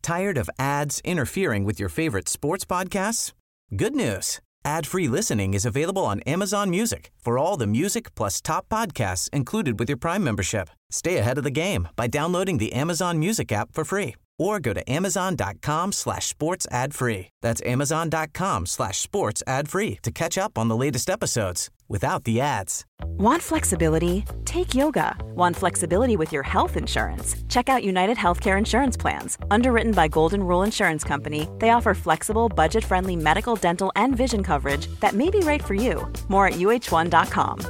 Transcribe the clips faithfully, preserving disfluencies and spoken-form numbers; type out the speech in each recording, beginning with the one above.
Tired of ads interfering with your favorite sports podcasts? Good news. Ad-free listening is available on Amazon Music for all the music plus top podcasts included with your Prime membership. Stay ahead of the game by downloading the Amazon Music app for free or go to amazon.com slash sports ad free. That's amazon.com slash sports ad free to catch up on the latest episodes without the ads. Want flexibility? Take yoga. Want flexibility with your health insurance? Check out United Healthcare Insurance Plans. Underwritten by Golden Rule Insurance Company, they offer flexible, budget-friendly medical, dental, and vision coverage that may be right for you. More at u h one dot com.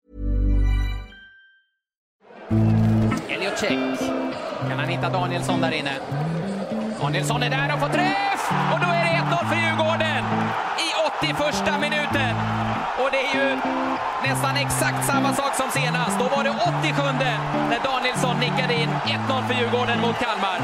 Elliot Check. Kan han hitta Danielsson där inne? Danielsson är där och får träff! Och då är det ett noll för Djurgården i åttioförsta minuten. Och det är ju nästan exakt samma sak som senast. Då var det åttiosjunde när Danielsson nickade in ett noll för Djurgården mot Kalmar.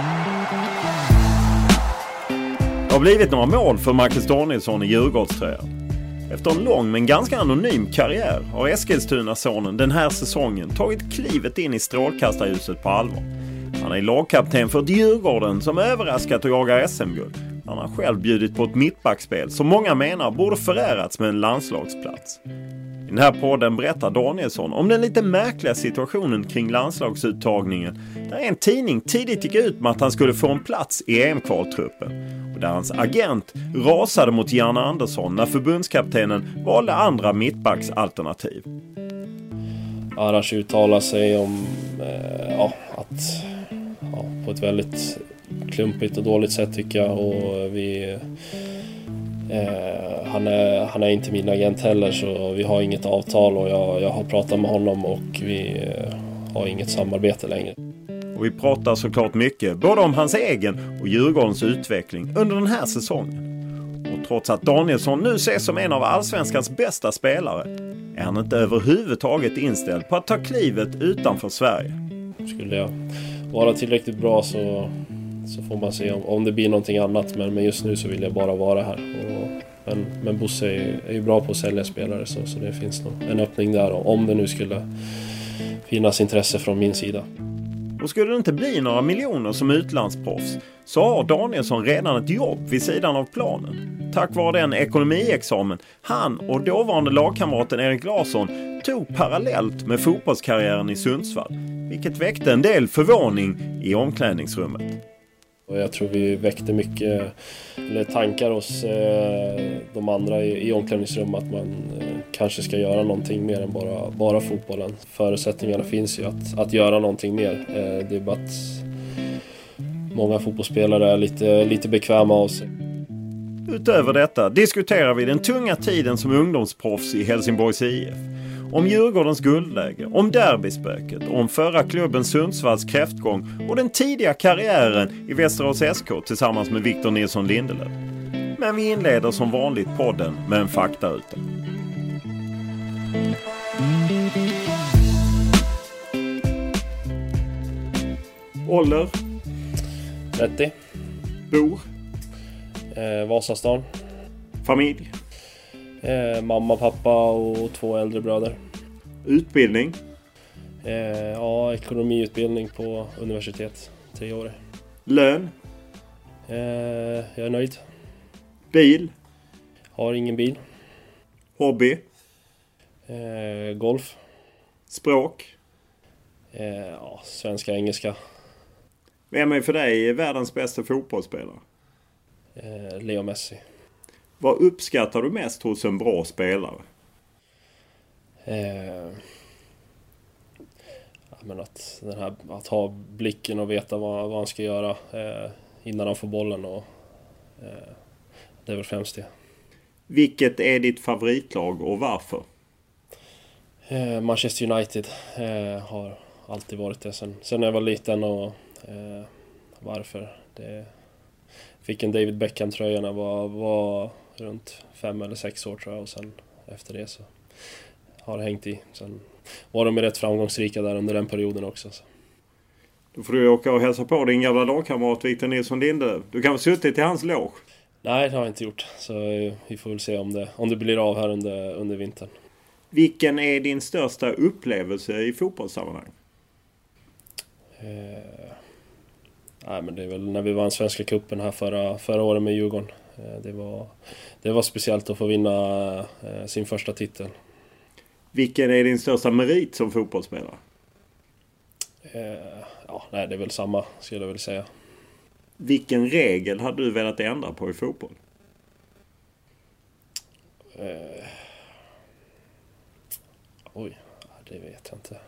Det har blivit några mål för Marcus Danielsson i Djurgårdströjan. Efter en lång men ganska anonym karriär har Eskilstuna-sonen den här säsongen tagit klivet in i strålkastarljuset på allvar. Han är lagkapten för Djurgården som överraskat och jagar S M-guld. Han har själv bjudit på ett mittbackspel som många menar borde förärats med en landslagsplats. I den här podden berättar Danielsson om den lite märkliga situationen kring landslagsuttagningen där en tidning tidigt gick ut med att han skulle få en plats i E M-kvaltruppen och där hans agent rasade mot Janne Andersson när förbundskaptenen valde andra mittbacksalternativ. Arash uttalar sig om eh, ja, att ja, på ett väldigt klumpigt och dåligt sätt tycker jag, och vi eh, han, är, han är inte min agent heller, så vi har inget avtal och jag, jag har pratat med honom och vi eh, har inget samarbete längre. Och vi pratar såklart mycket både om hans egen och Djurgårdens utveckling under den här säsongen. Och trots att Danielsson nu ses som en av allsvenskans bästa spelare är han inte överhuvudtaget inställd på att ta klivet utanför Sverige. Skulle jag vara tillräckligt bra så, så får man se om, om det blir någonting annat, men, men just nu så vill jag bara vara här. Och, men, men Bosse är, är ju bra på att sälja spelare, så, så det finns nog en öppning där om det nu skulle finnas intresse från min sida. Och skulle det inte bli några miljoner som utlandsproffs så har Danielsson redan ett jobb vid sidan av planen. Tack vare den ekonomiexamen han och dåvarande lagkamraten Erik Larsson tog parallellt med fotbollskarriären i Sundsvall, vilket väckte en del förvåning i omklädningsrummet. Och jag tror vi väckte mycket eller tankar hos eh, de andra i, i omklädningsrummet att man eh, kanske ska göra någonting mer än bara, bara fotbollen. Förutsättningarna finns ju att, att göra någonting mer. Eh, det är bara att många fotbollsspelare är lite, lite bekväma av sig. Utöver detta diskuterar vi den tunga tiden som ungdomsproffs i Helsingborgs I F. Om Djurgårdens guldläge, om derbyspöket, om förra klubben Sundsvalls kräftgång och den tidiga karriären i Västerås S K tillsammans med Victor Nilsson Lindelöf. Men vi inleder som vanligt podden med en faktaruta. Ålder? trettio. Bor? Eh, Vasastan. Familj? Eh, mamma, pappa och två äldre bröder. Utbildning? Eh, ja, ekonomiutbildning på universitet. Tre år. Lön? Eh, jag är nöjd. Bil? Har ingen bil. Hobby? Eh, golf. Språk? Eh, ja, svenska, engelska. Vem är för dig världens bästa fotbollsspelare? Eh, Leo Messi. Vad uppskattar du mest hos en bra spelare? Eh, ja, men att, den här, att ha blicken och veta vad, vad han ska göra eh, innan han får bollen. Och, eh, det är väl främst det. Vilket är ditt favoritlag och varför? Eh, Manchester United eh, har alltid varit det sen, sen jag var liten. Och eh, varför? Det, fick en David Beckham-tröja när jag var, var runt fem eller sex år tror jag. Och sen efter det så har det hängt i. Sen var de rätt framgångsrika där under den perioden också. Så. Då får du åka och hälsa på din gamla lagkamrat Victor Nilsson Lindelöf. Du kan ha suttit i hans loge. Nej, det har jag inte gjort. Så vi får väl se om det, om det blir av här under, under vintern. Vilken är din största upplevelse i fotbollssammanhang? Eh, Nej, men det är väl när vi vann Svenska cupen här förra, förra året med Djurgården. Det var, det var speciellt att få vinna sin första titel. Vilken är din största merit som fotbollsspelare? Eh, ja, nej, det är väl samma, skulle jag väl säga. Vilken regel hade du velat ändra på i fotboll? Eh, oj, det vet jag inte.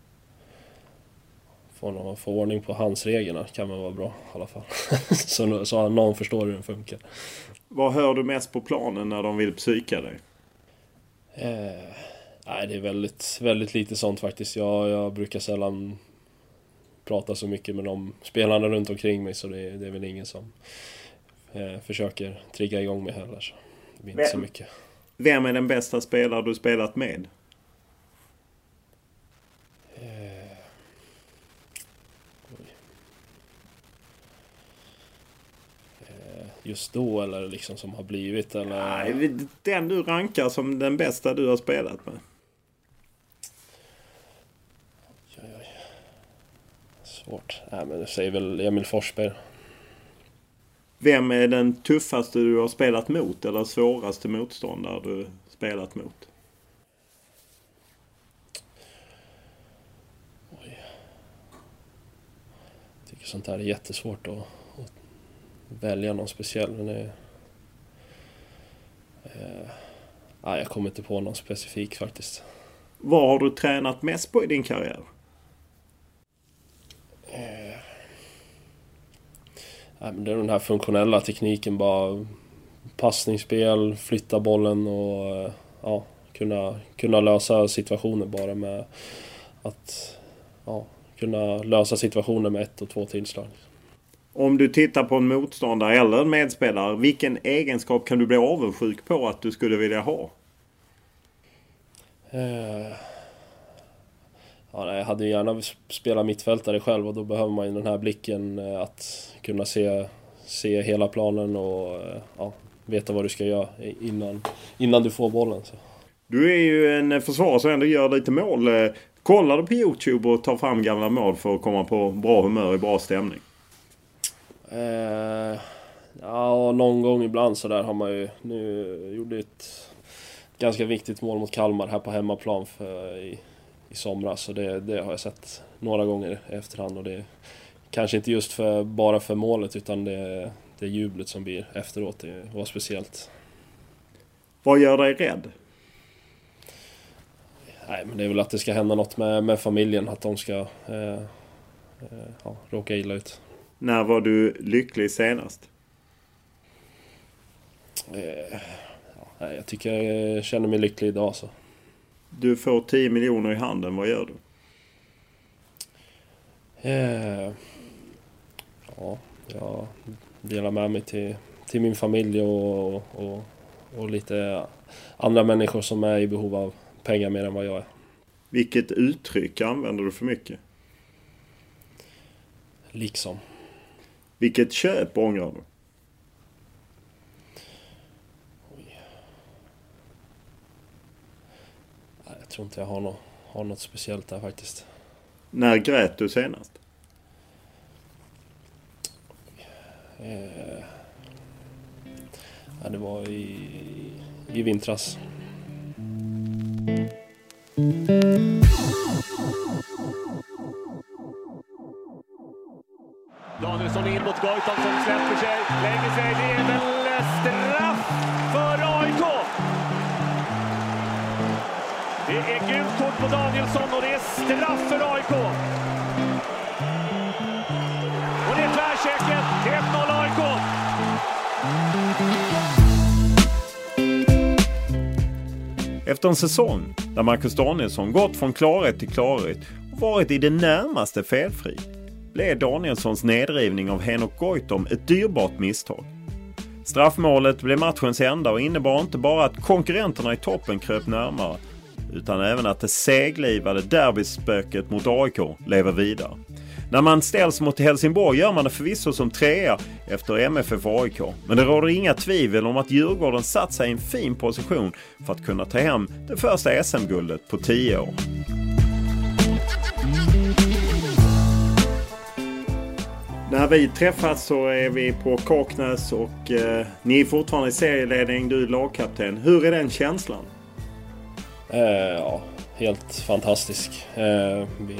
Få någon få ordning på hans reglerna kan man vara bra i alla fall. så, så någon förstår hur den funkar. Vad hör du mest på planen när de vill psyka dig? Eh, nej, det är väldigt, väldigt lite sånt faktiskt. Jag, jag brukar sällan prata så mycket med de spelarna runt omkring mig, så det, det är väl ingen som eh, försöker trigga igång mig heller. Så det blir inte vem, så mycket. Vem är den bästa spelare du spelat med? Eh, eh, just då, eller liksom som har blivit, eller? Nej, den du rankar som den bästa du har spelat med. Oj, oj. Svårt. Nej, men det säger väl Emil Forsberg. Vem är den tuffaste du har spelat mot eller svåraste motståndare du spelat mot? Oj. Jag tycker sånt här är jättesvårt att, att välja någon speciell. Men det, eh, nej, jag kommer inte på någon specifik faktiskt. Vad har du tränat mest på i din karriär? Eh, nej, men det är den här funktionella tekniken, bara passningsspel, flytta bollen och ja, kunna, kunna lösa situationer bara med att ja, kunna lösa situationer med ett och två tillslag. Om du tittar på en motståndare eller en medspelare, vilken egenskap kan du bli avundsjuk på att du skulle vilja ha? Eh, ja, jag hade gärna spelat mittfältare själv, och då behöver man ju den här blicken att kunna se, se hela planen och ja, veta vad du ska göra innan, innan du får bollen. Så. Du är ju en försvarare som ändå gör lite mål. Kollar du på YouTube och tar fram gamla mål för att komma på bra humör i bra stämning? Eh, ja, någon gång ibland så där har man ju. Nu gjorde ett ganska viktigt mål mot Kalmar här på hemmaplan för, i, i somras. Så det, det har jag sett några gånger i efterhand. Och det kanske inte just för, bara för målet, utan det, det jublet som blir efteråt. Det var speciellt. Vad gör dig rädd? Nej, men det är väl att det ska hända något med, med familjen. Att de ska eh, eh, ja, råka illa ut. När var du lycklig senast? Eh, ja, jag tycker jag känner mig lycklig idag. Så. Du får tio miljoner i handen. Vad gör du? Eh, ja, jag delar med mig till, till min familj och, och, och lite andra människor som är i behov av pengar mer än vad jag är. Vilket uttryck använder du för mycket? Liksom. Vilket köp ångrar du? Oj. Jag tror inte jag har något, har något speciellt där faktiskt. När grät du senast? Eh, ja, det var i, i vintras. Danielsson in mot Goitom som släpper sig, lägger sig, det är väl straff för A I K. Det är gult kort på Danielsson och det är straff för A I K. Och det är tvärsäkert, ett noll A I K. Efter en säsong där Marcus Danielsson gått från klarhet till klarhet och varit i det närmaste felfri, blev Danielssons nedrivning av Henok Goitom ett dyrbart misstag. Straffmålet blev matchens enda och innebar inte bara att konkurrenterna i toppen kröp närmare, utan även att det seglivade derbyspöket mot A I K lever vidare. När man ställs mot Helsingborg gör man det förvisso som trea efter M F F A I K, men det råder inga tvivel om att Djurgården satt sig i en fin position för att kunna ta hem det första S M-guldet på tio år. När vi träffas så är vi på Kaknäs och eh, ni är fortfarande i serieledning, du är lagkapten. Hur är den känslan? Eh, ja, helt fantastisk. Eh, vi,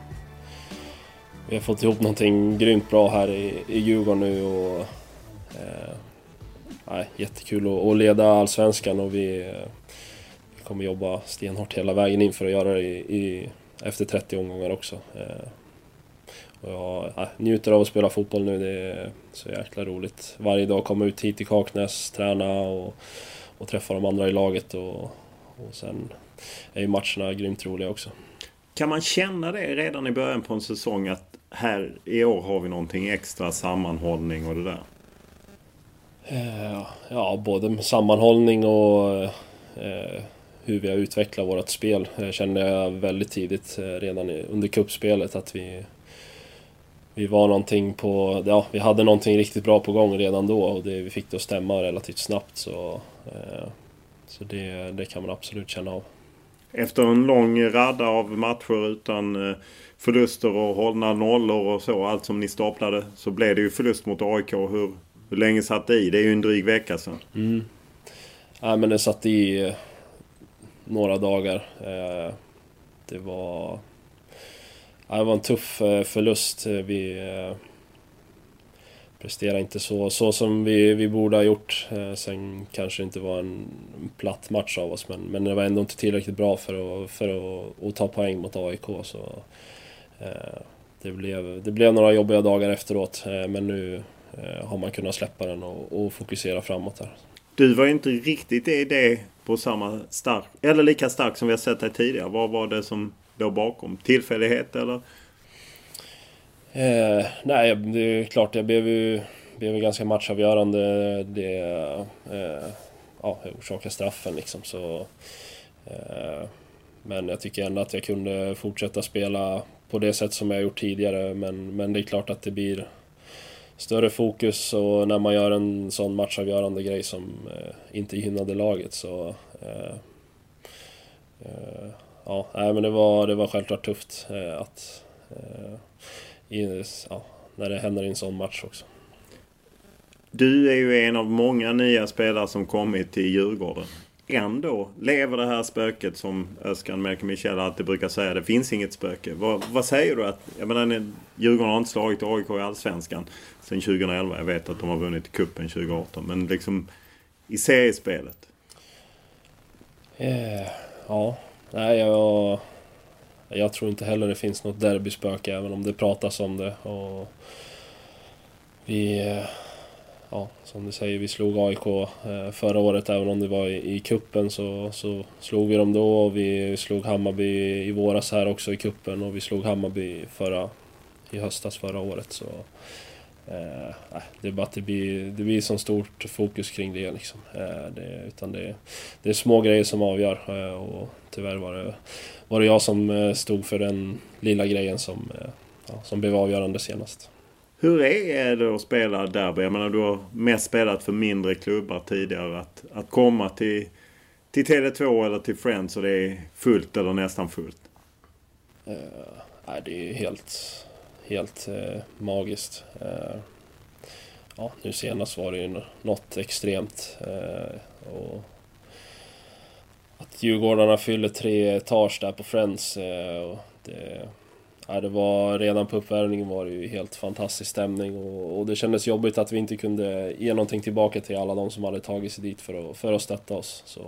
vi har fått ihop någonting grymt bra här i, i Djurgården nu och eh, nej, jättekul att, att leda Allsvenskan och vi, eh, vi kommer jobba stenhårt hela vägen in för att göra det i, i, efter trettio omgångar också. Eh, och jag ja, njuter av att spela fotboll nu, det är så jäkla roligt. Varje dag komma ut hit till Kaknäs, träna och, och träffa de andra i laget och, och sen är ju matcherna grymt roliga också. Kan man känna det redan i början på en säsong att här i år har vi någonting extra, sammanhållning och det där? Eh, ja, både med sammanhållning och eh, hur vi har utvecklat vårt spel. Jag kände jag väldigt tidigt eh, redan under kuppspelet att vi Vi var någonting på, ja, vi hade någonting riktigt bra på gång redan då och det, vi fick det att stämma relativt snabbt så, eh, så det, det kan man absolut känna av. Efter en lång radda av matcher utan förluster och hållna nollor och så, allt som ni staplade, så blev det ju förlust mot A I K. Hur, hur länge satt det i? Det är ju en dryg vecka sedan. Mm. Ja, men det satt i några dagar. Eh, det var... Ja, det var en tuff förlust. Vi eh, presterade inte så, så som vi, vi borde ha gjort. Eh, sen kanske det inte var en platt match av oss, men, men det var ändå inte tillräckligt bra för att, för att, att ta poäng mot A I K. Så, eh, det, blev, det blev några jobbiga dagar efteråt, eh, men nu eh, har man kunnat släppa den och, och fokusera framåt här. Du var ju inte riktigt i det på samma stark, eller lika stark som vi har sett dig tidigare. Vad var det som låg bakom? Tillfällighet eller? Eh, nej, det är klart jag blev ju blev ganska matchavgörande. Det eh, ja, orsakade straffen liksom så. Eh, men jag tycker ändå att jag kunde fortsätta spela på det sätt som jag gjort tidigare. Men, men det är klart att det blir större fokus och när man gör en sån matchavgörande grej som eh, inte gynnade laget så. Eh, eh, Ja, nej, men det var, det var självklart tufft eh, att eh, i, ja, när det händer i en sån match också. Du är ju en av många nya spelare som kommit till Djurgården. Ändå lever det här spöket som Özcan Melker-Michel alltid brukar säga. Det finns inget spöke. Vad, vad säger du? Att, jag menar, Djurgården har inte slagit A I K i Allsvenskan sedan tjugoelva. Jag vet att de har vunnit kuppen tjugoarton. Men liksom i seriespelet. Eh, ja... Nej, jag, jag tror inte heller det finns något derbyspöke även om det pratas om det. Och vi, ja, som du säger, vi slog A I K förra året även om det var i, i kuppen så, så slog vi dem då och vi slog Hammarby i våras här också i kuppen och vi slog Hammarby förra, i höstas förra året. Så eh, det är bara att det blir, det blir så stort fokus kring det liksom. Eh, det, utan det, det är små grejer som avgör eh, och tyvärr var det, var det jag som stod för den lilla grejen som, ja, som blev avgörande senast. Hur är det att spela derby? Jag menar, du har mest spelat för mindre klubbar tidigare. Att, att komma till, till Tele två eller till Friends och det är fullt eller nästan fullt? Uh, nej, det är helt, helt uh, magiskt. Uh, ja, nu senast var det ju något extremt. Uh, och att Djurgårdarna fyller tre etage där på Friends. Och det, ja, det var redan på uppvärmningen var det ju helt fantastisk stämning. Och, och det kändes jobbigt att vi inte kunde ge någonting tillbaka till alla de som hade tagit sig dit för att, för att stötta oss. Så,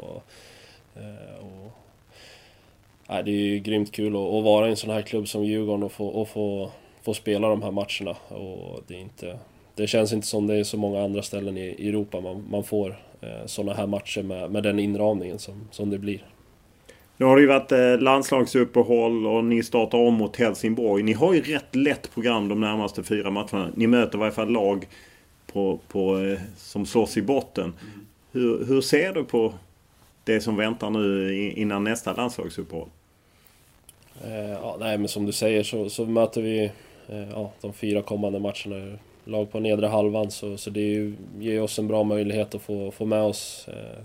och, ja, det är ju grymt kul att, att vara i en sån här klubb som Djurgården och få, och få, få spela de här matcherna. Och det, är inte, det känns inte som det är så många andra ställen i Europa man, man får sådana här matcher med, med den inramningen som, som det blir. Nu har det ju varit eh, landslagsuppehåll och ni startar om mot Helsingborg. Ni har ju rätt lätt program de närmaste fyra matcherna. Ni möter i varje fall lag på, på, eh, som slåss i botten. Mm. Hur, hur ser du på det som väntar nu innan nästa landslagsuppehåll? Eh, ja, nej, men som du säger så, så möter vi eh, ja, de fyra kommande matcherna. Lag på nedre halvan så, så det är ju, ger oss en bra möjlighet att få, få med oss eh,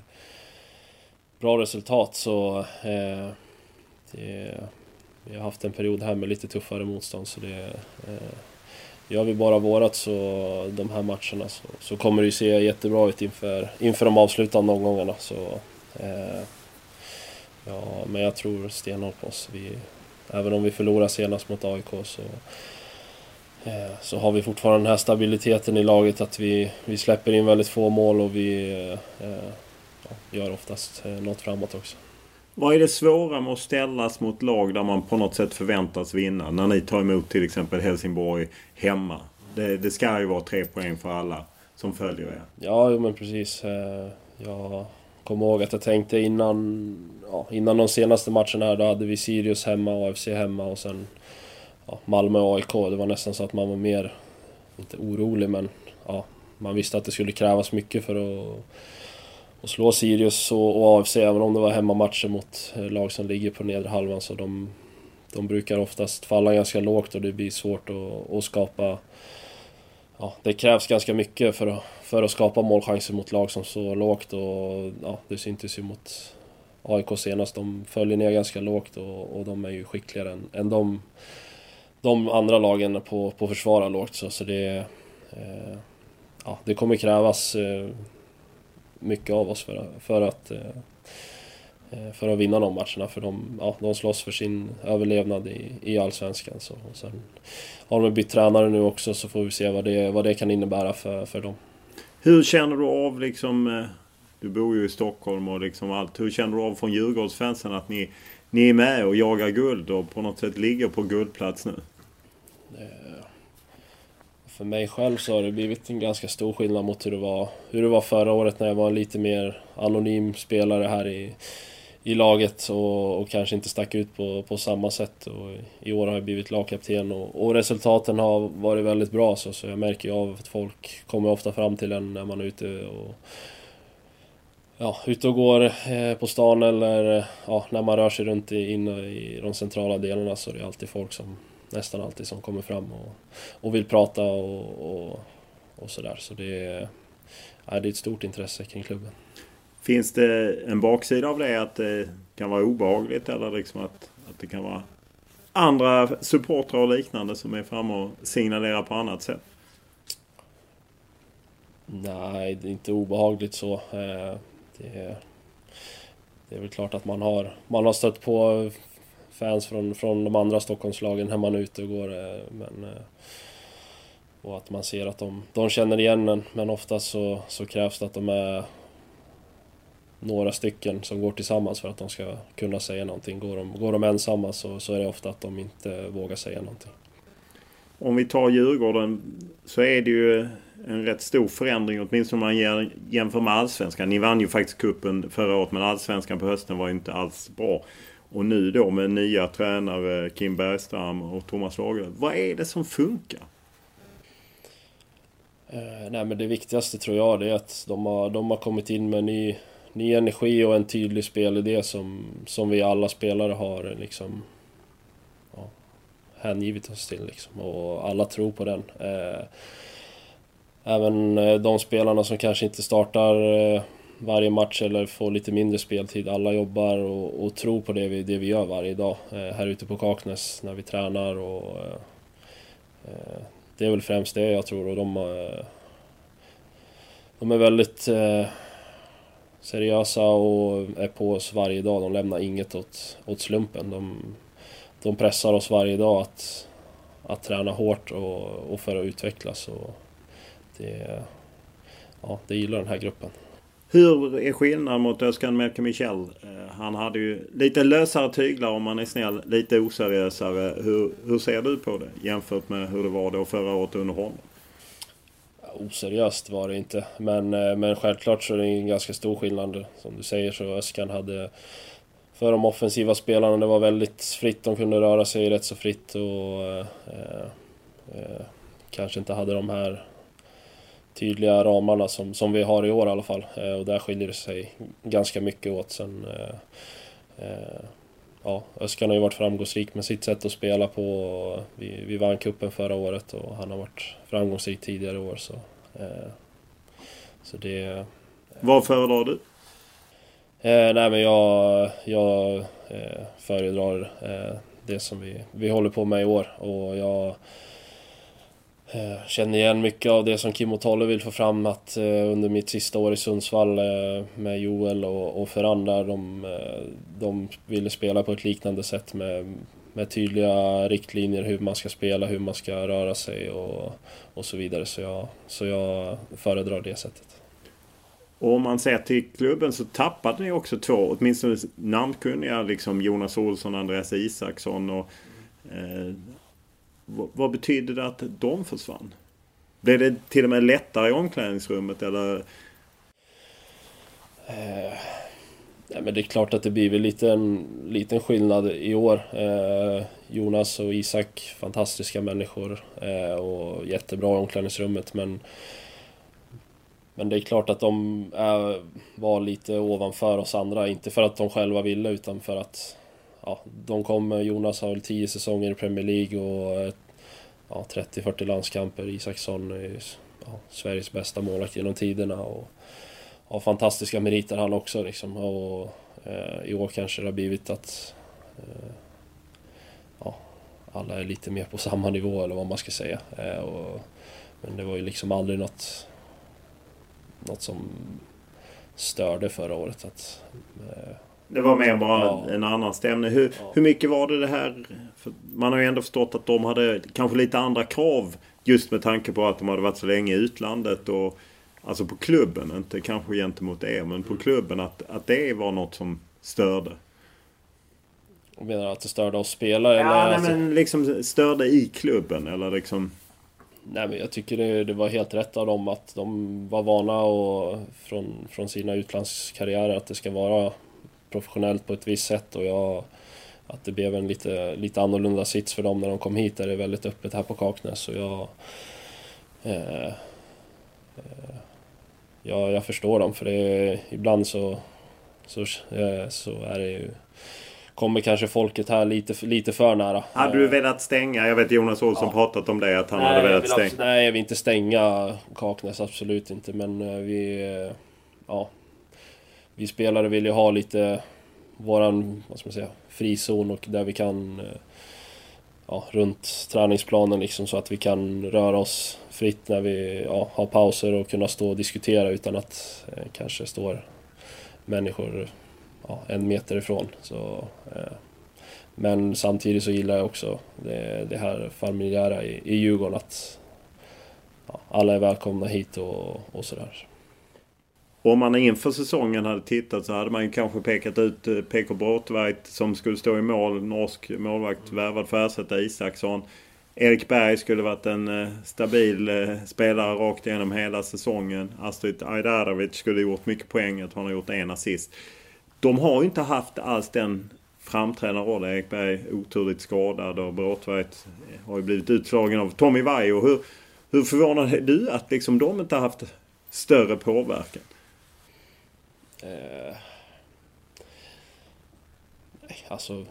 bra resultat så eh, det, vi har haft en period här med lite tuffare motstånd så det, eh, gör vi bara vårat så de här matcherna så, så kommer det ju se jättebra ut inför, inför de avslutande omgångarna. Så, eh, ja, men jag tror stenhårt på oss. Vi, även om vi förlorar senast mot A I K så, eh, så har vi fortfarande den här stabiliteten i laget att vi, vi släpper in väldigt få mål och vi eh, ja, gör oftast eh, något framåt också. Vad är det svåra med att ställas mot lag där man på något sätt förväntas vinna? När ni tar emot till exempel Helsingborg hemma. Det, det ska ju vara tre poäng för alla som följer er. Ja, men precis. Jag kommer ihåg att jag tänkte innan, ja, innan de senaste matcherna här, då hade vi Sirius hemma, A F C hemma och sen ja, Malmö och A I K. Det var nästan så att man var mer, inte orolig, men ja, man visste att det skulle krävas mycket för att och slå Sirius och A F C, även om det var hemmamatcher mot lag som ligger på nedre halvan, så de, de brukar oftast falla ganska lågt och det blir svårt att, att skapa. Ja, det krävs ganska mycket för att, för att skapa målchanser mot lag som så lågt och ja, det syntes ju mot A I K senast. De följer ner ganska lågt och, och de är ju skickligare än, än de, de andra lagen på, på försvara lågt, så, så det, eh, ja, det kommer krävas eh, mycket av oss för, för att för att vinna de matcherna, för de, ja, de slåss för sin överlevnad i, i Allsvenskan. Så, och sen har de bytt tränare nu också, så får vi se vad det, vad det kan innebära för, för dem. Hur känner du av liksom, du bor ju i Stockholm och liksom allt, hur känner du av från Djurgårdsfansen att ni, ni är med och jagar guld och på något sätt ligger på guldplats nu? För mig själv så har det blivit en ganska stor skillnad mot hur det var, hur det var förra året när jag var en lite mer anonym spelare här i, i laget och, och kanske inte stack ut på, på samma sätt. Och i år har jag blivit lagkapten och, och resultaten har varit väldigt bra, så, så jag märker ju av att folk kommer ofta fram till en när man är ute och, ja, ute och går eh, på stan eller ja, när man rör sig runt i, in i de centrala delarna, så är det alltid folk som nästan alltid som kommer fram och, och vill prata och, och, och sådär. Så det är, ja, det är ett stort intresse kring klubben. Finns det en baksida av det, att det kan vara obehagligt eller liksom att, att det kan vara andra supportrar och liknande som är framme och signalerar på annat sätt? Nej, det är inte obehagligt så. Det är, det är väl klart att man har, man har stött på fans från, från de andra Stockholmslagen när man är ute och går, men, och att man ser att de, de känner igen en, men ofta så, så krävs det att de är några stycken som går tillsammans för att de ska kunna säga någonting. Går de, går de ensamma så, så är det ofta att de inte vågar säga någonting. Om vi tar Djurgården så är det ju en rätt stor förändring, åtminstone om man jämför med Allsvenskan. Ni vann ju faktiskt kuppen förra året, men Allsvenskan på hösten var inte alls bra. Och nu då med nya tränare Kim Bergström och Thomas Lagerlöf. Vad är det som funkar? Eh, nej, men det viktigaste tror jag det är att de har, de har kommit in med ny, ny energi och en tydlig spelidé som, som vi alla spelare har liksom, ja, hängivit oss till. Liksom, och alla tror på den. Eh, även de spelarna som kanske inte startar eh, varje match eller får lite mindre speltid. Alla jobbar och, och tror på det vi, det vi gör varje dag. Eh, här ute på Kaknäs när vi tränar. Och, eh, det är väl främst det jag tror. Och de, eh, de är väldigt eh, seriösa och är på oss varje dag. De lämnar inget åt, åt slumpen. De, de pressar oss varje dag att, att träna hårt och, och för att utvecklas. Och det, ja, det gillar den här gruppen. Hur är skillnaden mot Özcan Melker Michel? Han hade ju lite lösare tyglar om man är snäll, lite oseriösare. Hur, hur ser du på det jämfört med hur det var då förra året under honom? Oseriöst var det inte, men, men självklart så är det en ganska stor skillnad. Som du säger så Özcan hade för de offensiva spelarna, det var väldigt fritt, de kunde röra sig rätt så fritt och eh, eh, kanske inte hade de här tydliga ramarna som, som vi har i år i alla fall. Eh, och där skiljer det sig ganska mycket åt. Sen, eh, eh, ja, Özcan har ju varit framgångsrik med sitt sätt att spela på. Vi, vi vann kuppen förra året och han har varit framgångsrik tidigare år. Så, eh, så det... Eh, Vad föredrar du? Eh, nej men jag, jag eh, föredrar eh, det som vi, vi håller på med i år. Och jag... eh, känner igen mycket av det som Kim och Tolle vill få fram, att eh, under mitt sista år i Sundsvall eh, med Joel och, och Ferran där, de, eh, de ville spela på ett liknande sätt med, med tydliga riktlinjer hur man ska spela, hur man ska röra sig och, och så vidare. Så jag, så jag föredrar det sättet. Och om man ser till klubben så tappade ni också två, åtminstone namnkunniga, liksom Jonas Olsson och Andreas Isaksson. Och, eh, vad, vad betyder det att de försvann? Blev det till och med lättare i omklädningsrummet? Eller? Eh, nej, men det är klart att det blir väl lite en liten skillnad i år. Eh, Jonas och Isak, fantastiska människor eh, och jättebra i omklädningsrummet, men Men det är klart att de är, var lite ovanför oss andra. Inte för att de själva ville, utan för att ja, de kom, Jonas har väl tio säsonger i Premier League och ja, trettio fyrtio landskamper. Isaksson är ja, Sveriges bästa målvakt genom tiderna och har fantastiska meriter han också. Liksom. Och, eh, i år kanske det har blivit att eh, ja, alla är lite mer på samma nivå, eller vad man ska säga. Eh, och, men det var ju liksom aldrig något... något som störde förra året. Att, eh, det var mer bara ja. en annan stämning. Hur, ja. hur mycket var det det här? För man har ju ändå förstått att de hade kanske lite andra krav, just med tanke på att de hade varit så länge i utlandet. Och, alltså på klubben, inte kanske gentemot er, men på klubben, att, att det var något som störde. Jag menar att det störde oss spela? Ja, eller nej, alltså, men liksom störde i klubben, eller liksom... Nej, men jag tycker det, det var helt rätt av dem att de var vana och från, från sina utlandskarriärer att det ska vara professionellt på ett visst sätt, och jag, att det blev en lite, lite annorlunda sits för dem när de kom hit. Där det är väldigt öppet här på Kaknäs, så jag, eh, eh, jag, jag förstår dem, för det, ibland så, så, eh, så är det ju, kommer kanske folket här lite, lite för nära. Hade du velat stänga? Jag vet Jonas Olsson ja. pratat om det, att han nej, hade velat stänga. Absolut, nej, jag vill inte stänga Kaknäs, absolut inte. Men vi, ja, vi spelare vill ju ha lite våran, vad ska man säga, frizon, och där vi kan ja, runt träningsplanen liksom, så att vi kan röra oss fritt när vi ja, har pauser och kunna stå och diskutera utan att eh, kanske står människor ja, en meter ifrån. Så, eh, men samtidigt så gillar jag också det, det här familjära i, i Djurgården, att ja, alla är välkomna hit och, och sådär. Om man inför säsongen hade tittat så hade man ju kanske pekat ut P K Bråtveit som skulle stå i mål, norsk målvakt värvad för att ersätta Isaksson. Erik Berg skulle varit en stabil spelare rakt igenom hela säsongen. Astrid Ajdarevic skulle gjort mycket poäng, att han har gjort en assist. De har ju inte haft alls den framträdande rollen. Erik Berg oturligt skadad och Bråtveit har ju blivit utslagen av Tommy Vaiho. Hur, hur förvånad är du att liksom de inte har haft större påverkan? Eh, alltså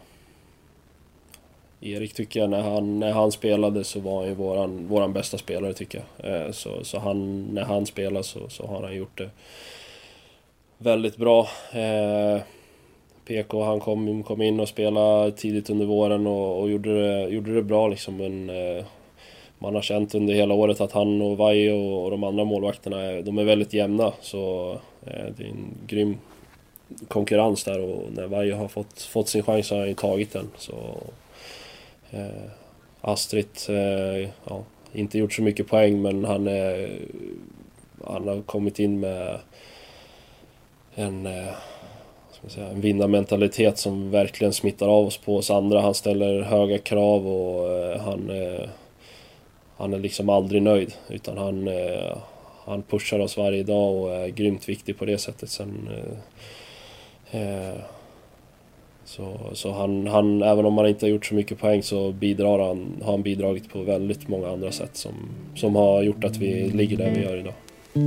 Erik tycker jag, när han, när han spelade så var han ju våran, våran bästa spelare tycker jag. Eh, så, så han, när han spelar så, så har han gjort det väldigt bra. Eh, P K, han kom, kom in och spelade tidigt under våren och, och gjorde, det, gjorde det bra liksom, men eh, man har känt under hela året att han och Vai och, och de andra målvakterna är, de är väldigt jämna, så eh, det är en grym konkurrens där, och när Vai har fått, fått sin chans har han ju tagit den. Så eh, Astrid eh, ja, inte gjort så mycket poäng, men han, är, han har kommit in med en, eh, ska man säga, en vinnarmentalitet som verkligen smittar av oss på oss andra. Han ställer höga krav och eh, han, eh, han är liksom aldrig nöjd, utan han, eh, han pushar oss varje dag och är grymt viktig på det sättet. Sen, eh, eh, så så han, han, även om han inte har gjort så mycket poäng, så bidrar han, har han bidragit på väldigt många andra sätt som, som har gjort att vi ligger där vi gör idag.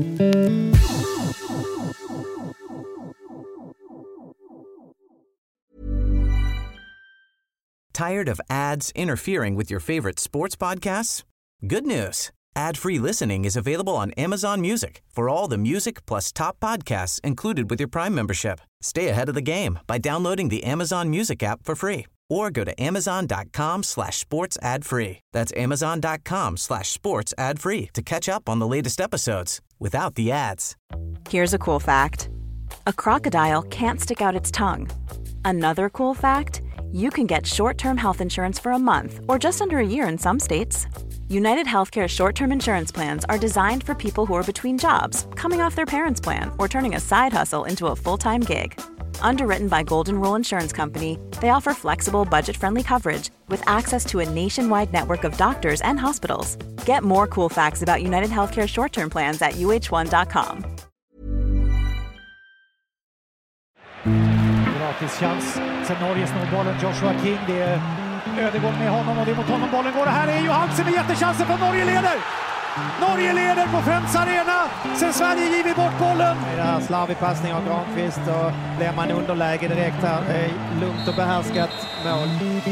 Tired of ads interfering with your favorite sports podcasts? Good news. Ad-free listening is available on Amazon Music for all the music plus top podcasts included with your Prime membership. Stay ahead of the game by downloading the Amazon Music app for free or go to amazon.com slash sports ad free. That's amazon.com slash sports ad free to catch up on the latest episodes without the ads. Here's a cool fact. A crocodile can't stick out its tongue. Another cool fact, you can get short-term health insurance for a month or just under a year in some states. United Healthcare short-term insurance plans are designed for people who are between jobs, coming off their parents' plan, or turning a side hustle into a full-time gig. Underwritten by Golden Rule Insurance Company, they offer flexible, budget-friendly coverage with access to a nationwide network of doctors and hospitals. Get more cool facts about United Healthcare short-term plans at u h one dot com. Gratis chans. Sen Norge snor bollen. Joshua King. Det är Ödegård med honom och det är mot honom bollen går. Det här är Johansson med jättechansen för Norge leder. Norge leder på Friends Arena. Sen Sverige giver bort bollen. I det här slarvig passning av Granqvist och blir man underläge direkt här. Lugnt och behärskat mål.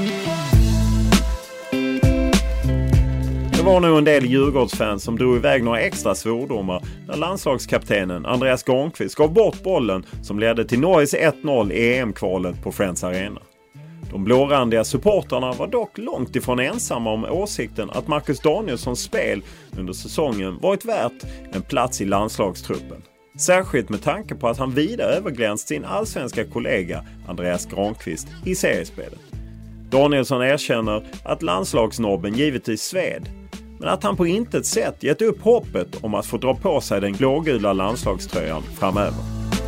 Det var nog en del Djurgårdsfans som drog iväg några extra svordomar när landslagskaptenen Andreas Granqvist gav bort bollen som ledde till Norges ett noll i E M-kvalet på Friends Arena. De blårandiga supporterna var dock långt ifrån ensamma om åsikten att Marcus Danielssons spel under säsongen varit värt en plats i landslagstruppen. Särskilt med tanke på att han vida överglänst sin allsvenska kollega Andreas Granqvist i seriespelet. Danielsson erkänner att landslagsnobben givetvis sved, men att han på intet sätt gett upp hoppet om att få dra på sig den blågula landslagströjan framöver.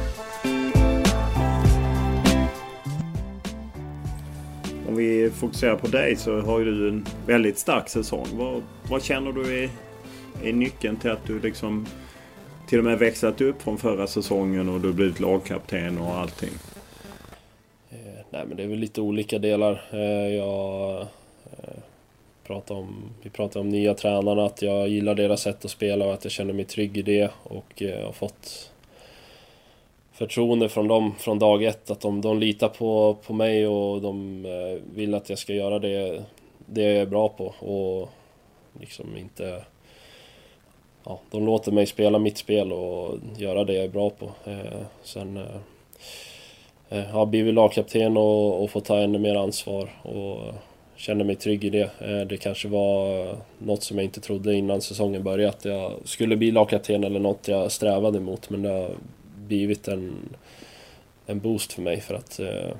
Om vi fokuserar på dig så har ju du en väldigt stark säsong. Vad, vad känner du är, är nyckeln till att du liksom till och med växlat upp från förra säsongen och du blivit lagkapten och allting? Eh, nej men det är väl lite olika delar. Eh, jag eh, pratar om, vi pratar om nya tränarna, att jag gillar deras sätt att spela och att jag känner mig trygg i det och eh, har fått förtroende från dem från dag ett, att de, de litar på, på mig och de eh, vill att jag ska göra det, det jag är bra på och liksom inte, ja, de låter mig spela mitt spel och göra det jag är bra på. Eh, sen eh, har jag blivit lagkapten och, och får ta ännu mer ansvar och känner mig trygg i det. Eh, det kanske var något som jag inte trodde innan säsongen började, att jag skulle bli lagkapten eller något jag strävade emot, men det har blivit en, en boost för mig för att eh,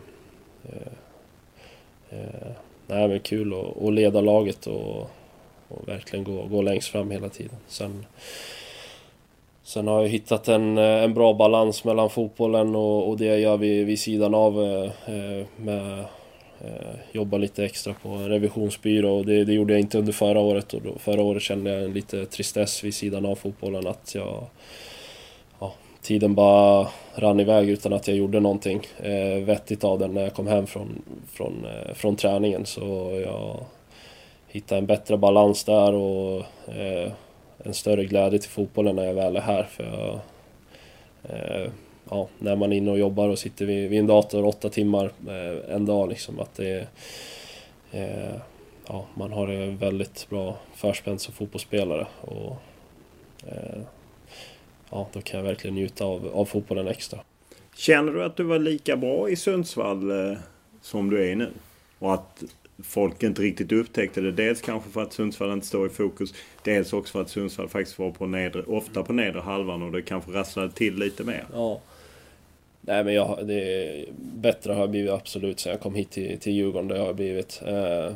eh, nej, men kul att, att leda laget och, och verkligen gå, gå längst fram hela tiden. Sen, sen har jag hittat en, en bra balans mellan fotbollen och, och det jag gör vid, vid sidan av eh, med eh, jobba lite extra på en revisionsbyrå, och det, det gjorde jag inte under förra året, och då, förra året kände jag en lite tristess vid sidan av fotbollen, att jag tiden bara rann iväg utan att jag gjorde någonting eh, vettigt av den när jag kom hem från, från, eh, från träningen. Så jag hittade en bättre balans där och eh, en större glädje till fotbollen när jag väl är här. För jag, eh, ja, när man är inne och jobbar och sitter vid, vid en dator åtta timmar eh, en dag, liksom, att det eh, ja, man har det väldigt bra förspänt som fotbollsspelare och eh, ja, då kan jag verkligen njuta av, av fotbollen extra. Känner du att du var lika bra i Sundsvall eh, som du är nu? Och att folk inte riktigt upptäckte det. Dels kanske för att Sundsvall inte står i fokus. Dels också för att Sundsvall faktiskt var på nedre, ofta på nedre halvan och det kanske rasslade till lite mer. Ja. Nej, men jag, det är bättre har jag blivit absolut sen jag kom hit till, till Djurgården. Det har jag blivit. Eh,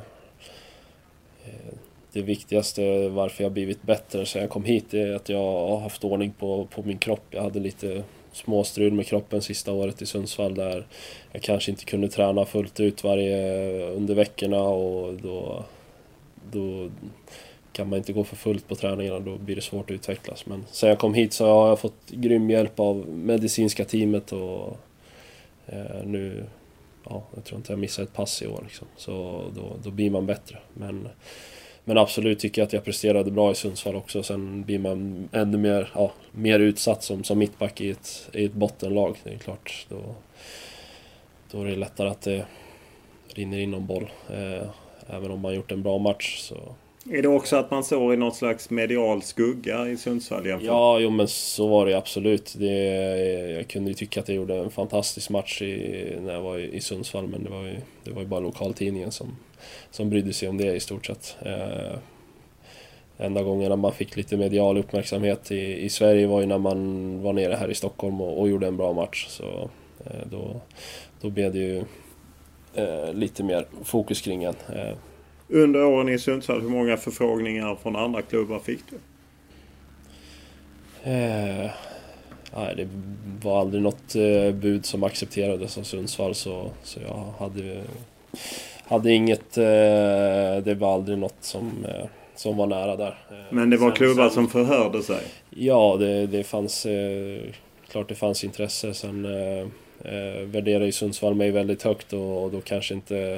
det viktigaste varför jag har blivit bättre sen jag kom hit är att jag har haft ordning på, på min kropp. Jag hade lite småstrul med kroppen sista året i Sundsvall där jag kanske inte kunde träna fullt ut varje under veckorna, och då, då kan man inte gå för fullt på träningarna, då blir det svårt att utvecklas. Men sen jag kom hit så har jag fått grym hjälp av medicinska teamet och eh, nu, ja, jag tror inte jag missar ett pass i år liksom. Så då, då blir man bättre. Men, men absolut tycker jag att jag presterade bra i Sundsvall också. Sen blir man ännu mer, ja, mer utsatt som, som mittback i ett, i ett bottenlag. Det är klart, då, då är det lättare att det rinner in någon boll. Eh, även om man gjort en bra match så Är det också att man står i något slags medial skugga i Sundsvall? Ja, jo, men så var det absolut. Det, jag kunde ju tycka att jag gjorde en fantastisk match i, när jag var i Sundsvall, men det var ju, det var ju bara lokaltidningen som, som brydde sig om det i stort sett. Eh, enda gången man fick lite medial uppmärksamhet i, i Sverige var ju när man var nere här i Stockholm och, och gjorde en bra match. Så eh, då, då blev det ju eh, lite mer fokus kring en. Eh, Under åren i Sundsvall, hur många förfrågningar från andra klubbar fick du? Eh, nej, det var aldrig något eh, bud som accepterades av Sundsvall, så, så jag hade, hade inget, eh, det var aldrig något som, eh, som var nära där. Men det var sen, klubbar sen, som förhörde sig? Ja, det, det fanns, eh, klart det fanns intresse. Sen eh, eh, värderade ju Sundsvall mig väldigt högt och, och då kanske inte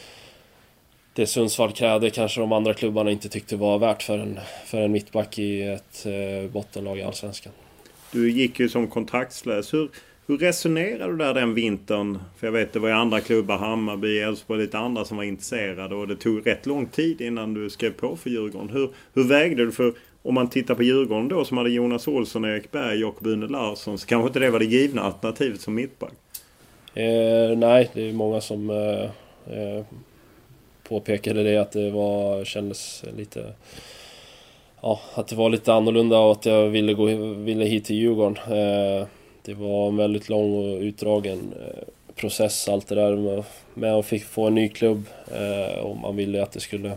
det Sundsvall krävde kanske de andra klubbarna inte tyckte var värt för en, för en mittback i ett eh, bottenlag i Allsvenskan. Du gick ju som kontraktslös. Hur, hur resonerade du där den vintern? För jag vet det var ju andra klubbar, Hammarby, Elfsborg, lite andra som var intresserade och det tog rätt lång tid innan du skrev på för Djurgården. Hur, hur vägde du? För om man tittar på Djurgården då som hade Jonas Olsson, Erik Berg, Jakob Une Larsson, så kanske inte det var det givna alternativet som mittback. Eh, nej, det är många som eh, eh, påpekade det, att det var, kändes lite, ja, att det var lite annorlunda och att jag ville, gå, ville hit till Djurgården. Eh, det var en väldigt lång och utdragen eh, process, allt det där med, med att fick få en ny klubb eh, och man ville att det skulle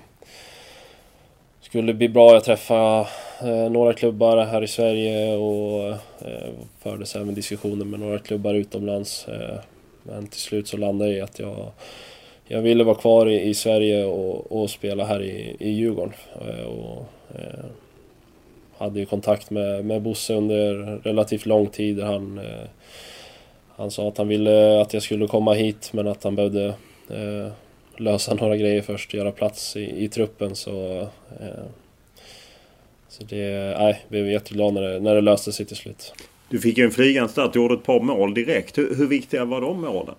skulle bli bra. Jag träffade eh, några klubbar här i Sverige och eh, förde sig även diskussioner med några klubbar utomlands. Eh, men till slut så landade jag i att jag Jag ville vara kvar i, i Sverige och, och spela här i, i Djurgården. Eh, och, eh, hade ju kontakt med, med Bosse under relativt lång tid. Han, eh, han sa att han ville att jag skulle komma hit, men att han behövde eh, lösa några grejer först, göra plats i, i truppen. Så, eh, så det, nej, jag blev jätteglad när det, när det löste sig till slut. Du fick ju en flygande start, du gjorde ett par mål direkt. Hur, hur viktiga var de målen?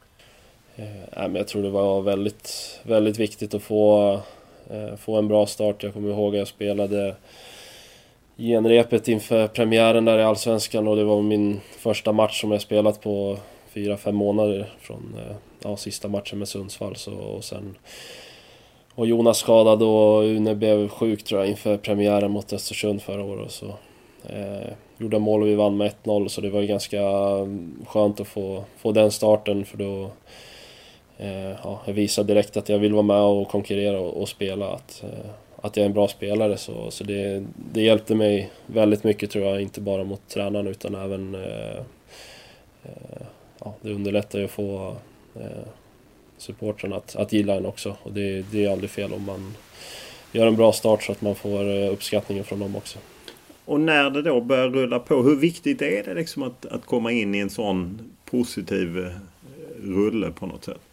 Eh, men jag tror det var väldigt, väldigt viktigt att få, eh, få en bra start. Jag kommer ihåg att jag spelade genrepet inför premiären där i Allsvenskan och det var min första match som jag spelat på fyra, fem månader från eh, ja, sista matchen med Sundsvall. Så, och sen och Jonas skadad och Une blev sjuk tror jag inför premiären mot Östersund förra året. Så eh, gjorde mål och vi vann med ett noll, så det var ju ganska skönt att få, få den starten, för då eh, ja, jag visade direkt att jag vill vara med och konkurrera och, och spela, att, eh, att jag är en bra spelare. Så, så det, det hjälpte mig väldigt mycket tror jag, inte bara mot tränaren utan även eh, eh, ja, det underlättar ju att få eh, supporten att, att gilla en också, och det, det är aldrig fel om man gör en bra start så att man får uppskattningen från dem också. Och när det då börjar rulla på, hur viktigt är det liksom att, att komma in i en sån positiv rulle på något sätt?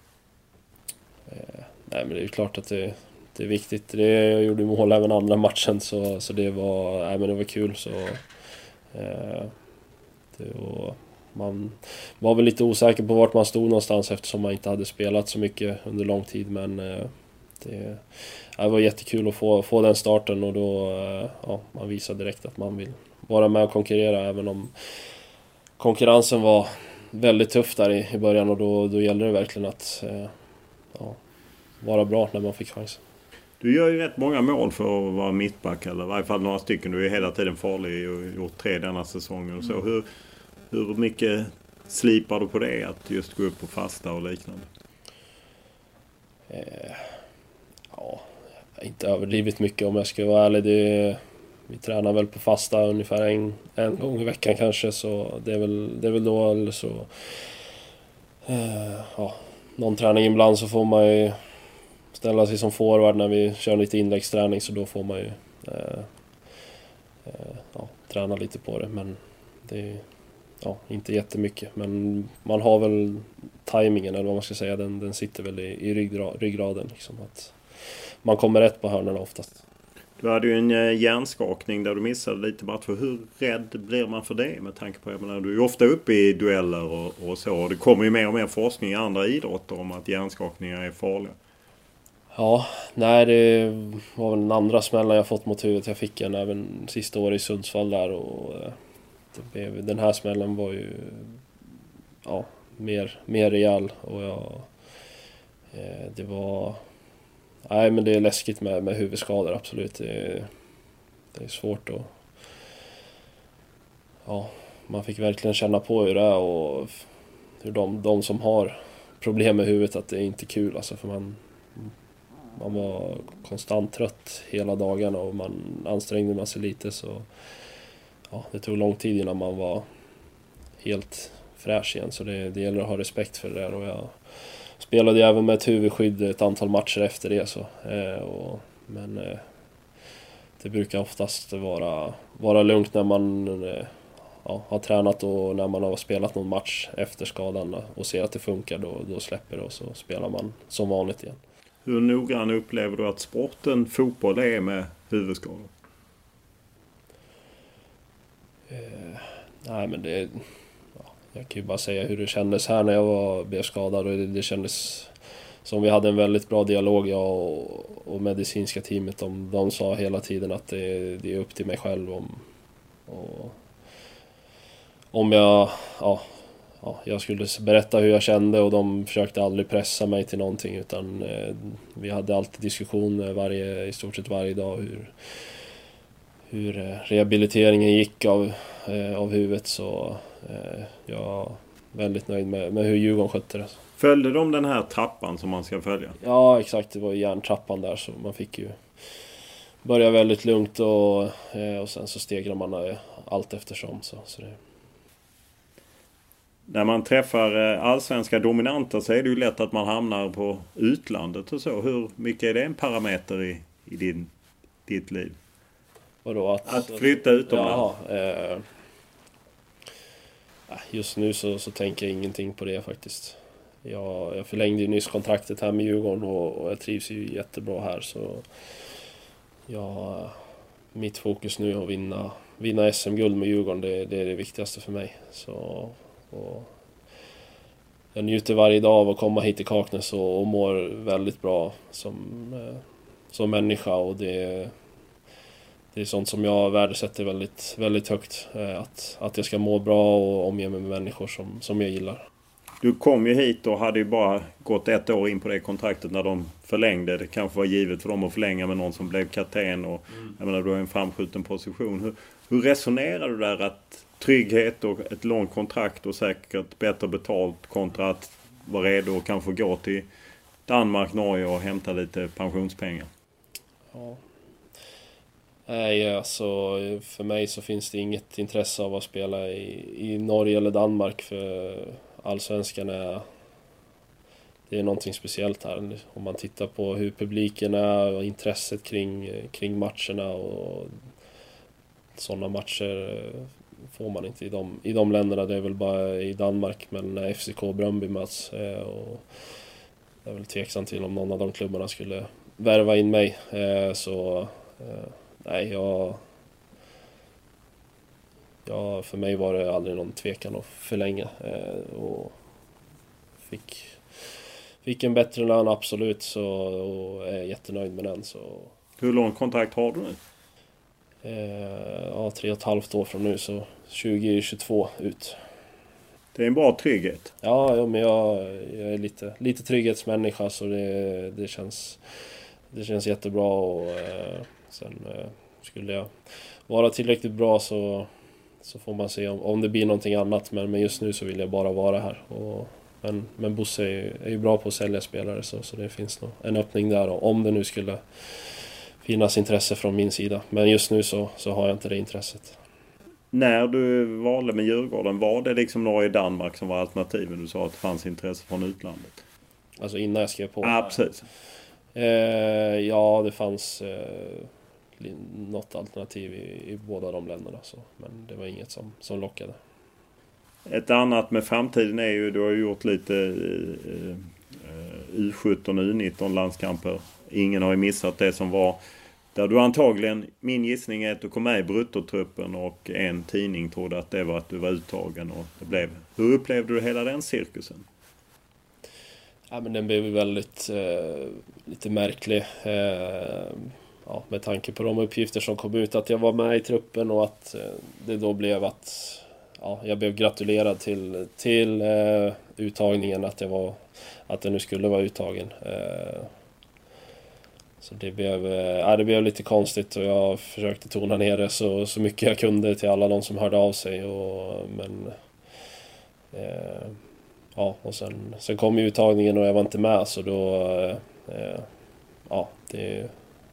Eh, nej men det är ju klart att det, det är viktigt. Det, jag gjorde mål även andra matchen, så, så det var, nej, men det var kul. Så, eh, det var, man var väl lite osäker på vart man stod någonstans eftersom man inte hade spelat så mycket under lång tid, men eh, det, det var jättekul att få, få den starten, och då ja, man visade direkt att man vill vara med och konkurrera, även om konkurrensen var väldigt tuff där i, i början, och då, då gällde det verkligen att ja, vara bra när man fick chansen. Du gör ju rätt många mål för att vara mittback, eller i varje fall några stycken. Du är hela tiden farlig och gjort tre denna säsongen och så. Hur, hur mycket slipar du på det, att just gå upp på fasta och liknande? Eh, ja, inte överdrivet mycket om jag ska vara ärlig. Det, vi tränar väl på fasta ungefär en, en gång i veckan kanske, så det är väl, det är väl då, eller så eh, ja, någon träning ibland så får man ju ställa sig som forward när vi kör lite inläggsträning, så då får man ju eh, eh, ja, träna lite på det, men det är ja, inte jättemycket, men man har väl tajmingen, eller vad man ska säga, den, den sitter väl i, i ryggra, ryggraden liksom, att man kommer rätt på hörnorna oftast. Du hade ju en hjärnskakning där du missade lite matcher. Hur rädd blir man för det med tanke på, jag menar, du är ju ofta uppe i dueller och, och så, och det kommer ju mer och mer forskning i andra idrotter om att hjärnskakningar är farliga. Ja, nej det var väl den andra smällen jag fått mot huvudet. Jag fick en även sista året i Sundsvall där och det blev, den här smällen var ju ja, mer, mer rejäl och jag, det var, nej men det är läskigt med, med huvudskador, absolut. Det, det är svårt att, ja, man fick verkligen känna på hur det är och hur de, de som har problem med huvudet, att det är inte kul alltså, för man Man var konstant trött hela dagarna och man ansträngde sig lite, så ja, det tog lång tid innan man var helt fräsch igen, så det, det gäller att ha respekt för det där. Och jag spelade även med ett huvudskydd ett antal matcher efter det, så, eh, och, men eh, det brukar oftast vara, vara lugnt när man eh, ja, har tränat och när man har spelat någon match efter skadan och ser att det funkar, då, då släpper det och så spelar man som vanligt igen. Hur noggrann upplever du att sporten fotboll är med huvudskador? Eh, nej men det, ja, jag kan ju bara säga hur det kändes här när jag var blev skadad, och det, det kändes som vi hade en väldigt bra dialog, jag och, och medicinska teamet. De, de sa hela tiden att det, det är upp till mig själv om, och, om jag, ja, ja, jag skulle berätta hur jag kände, och de försökte aldrig pressa mig till någonting, utan eh, vi hade alltid diskussioner varje, i stort sett varje dag hur, hur eh, rehabiliteringen gick av, eh, av huvudet, så eh, jag är väldigt nöjd med, med hur Djurgården skötte det. Följde de den här trappan som man ska följa? Ja, exakt, det var ju järntrappan där, så man fick ju börja väldigt lugnt och, eh, och sen så stegrar man eh, allt eftersom, så, så det. När man träffar allsvenska dominanter så är det ju lätt att man hamnar på utlandet och så. Hur mycket är det en parameter i, i din, ditt liv? Vadå, att, att flytta utomlands? Ja, eh, just nu så, så tänker jag ingenting på det faktiskt. Jag, jag förlängde ju nyss kontraktet här med Djurgården och, och jag trivs ju jättebra här. Så jag, mitt fokus nu är att vinna, vinna S M-guld med Djurgården. Det, det är det viktigaste för mig. Så, och jag njuter varje dag av att komma hit till Kaknäs och, och mår väldigt bra som, eh, som människa, och det, det är sånt som jag värdesätter väldigt, väldigt högt. Eh, att, att jag ska må bra och omge mig med människor som, som jag gillar. Du kom ju hit och hade ju bara gått ett år in på det kontraktet när de förlängde. Det kanske var givet för dem att förlänga med någon som blev kapten, och mm. jag menar, du har en framskjuten position. Hur, hur resonerar du där att trygghet och ett långt kontrakt och säkert bättre betalt kontra att vara redo och kanske gå till Danmark, Norge och hämta lite pensionspengar? Ja. Nej, alltså för mig så finns det inget intresse av att spela i, i Norge eller Danmark, för allsvenskan är, det är någonting speciellt här. Om man tittar på hur publiken är och intresset kring, kring matcherna, och sådana matcher får man inte i de, i de länderna. Det är väl bara i Danmark, men när F C K och Brøndby möts, och jag är väl tveksam till om någon av de klubbarna skulle värva in mig, så nej, jag, jag för mig var det aldrig någon tvekan att förlänga, och fick fick en bättre lön, absolut, så, och är jättenöjd med den. Så. Hur lång kontrakt har du nu? Eh, ja, tre och ett halvt år från nu, så tjugo tjugotvå ut. Det är en bra trygghet. Ja, ja men jag, jag är lite, lite trygghetsmänniska, så det, det, känns, det känns jättebra. Och eh, sen eh, skulle jag vara tillräckligt bra, så, så får man se om, om det blir någonting annat. Men, men just nu så vill jag bara vara här. Och, men, men Bosse är ju, är ju bra på att sälja spelare, så, så det finns nog en öppning där. Och om det nu skulle finnas intresse från min sida. Men just nu så, så har jag inte det intresset. När du valde med Djurgården, var det liksom Norge och Danmark som var alternativen? Du sa att det fanns intresse från utlandet. Alltså innan jag skrev på? Ja, precis. Eh, ja, det fanns eh, något alternativ i, i båda de länderna. Så. Men det var inget som, som lockade. Ett annat med framtiden är ju, du har gjort lite eh, U sjutton och U nitton landskamper. Ingen har ju missat det som var. Där du antagligen, min gissning är att du kom med i bruttotruppen, och en tidning trodde att det var att du var uttagen, och det blev. Hur upplevde du hela den cirkusen? Ja, men den blev väldigt eh, lite märklig. Eh, ja, med tanke på de uppgifter som kom ut att jag var med i truppen och att eh, det då blev att ja, jag blev gratulerad till, till eh, uttagningen, att jag, var, att jag nu skulle vara uttagen. Eh, så det blev, eh, ja, det blev lite konstigt och jag försökte tona ner det så, så mycket jag kunde till alla de som hörde av sig. Och, men eh, ja, och sen, sen kom ju uttagningen och jag var inte med, så då eh, ja, det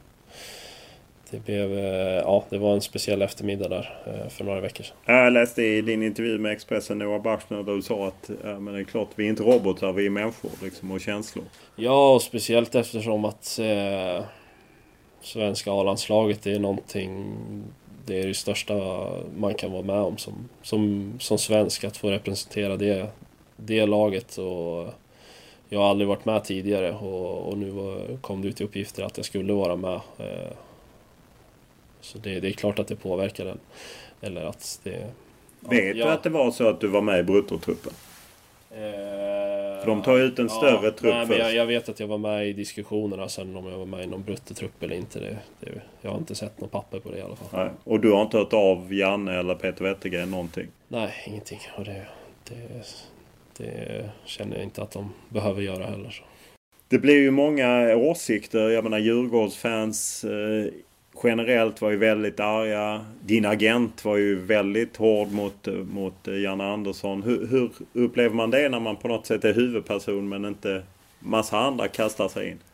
Det blev, ja, det var en speciell eftermiddag där för några veckor sedan. Jag läste i din intervju med Expressen, Noah Bachner, där du sa att ja, men det är klart, vi är inte robotar, vi är människor liksom, och känslor. Ja, och speciellt eftersom att eh, svenska A-landslaget är någonting, det är det största man kan vara med om som, som, som svensk, att få representera det, det laget. Och jag har aldrig varit med tidigare och, och nu var, kom det ut i uppgifter att jag skulle vara med. Eh, Så det, det är klart att det påverkar den. Eller att det... Ja, Vet ja. du att det var så att du var med i bruttotruppen? Eh, För de tar ut en ja, större trupp nej, först. men jag, jag vet att jag var med i diskussionerna, sen om jag var med i någon bruttotrupp eller inte. Det, det, jag har inte sett något papper på det i alla fall. Nej. Och du har inte hört av Janne eller Peter Wettergren någonting? Nej, ingenting. Och det, det, det känner jag inte att de behöver göra heller. Så. Det blir ju många åsikter. Jag menar, Djurgårdsfans eh, generellt var ju väldigt arga. Din agent var ju väldigt hård mot, mot Janne Andersson. Hur, hur upplever man det när man på något sätt är huvudperson men inte massa andra kastar sig in?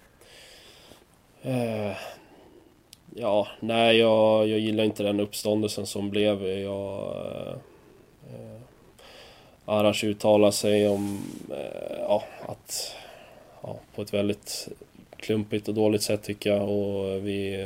Eh, ja, nej, jag, jag gillar inte den uppståndelsen som blev. Jag... Eh, Arash uttalar sig om eh, ja, att ja, på ett väldigt klumpigt och dåligt sätt, tycker jag. Och vi...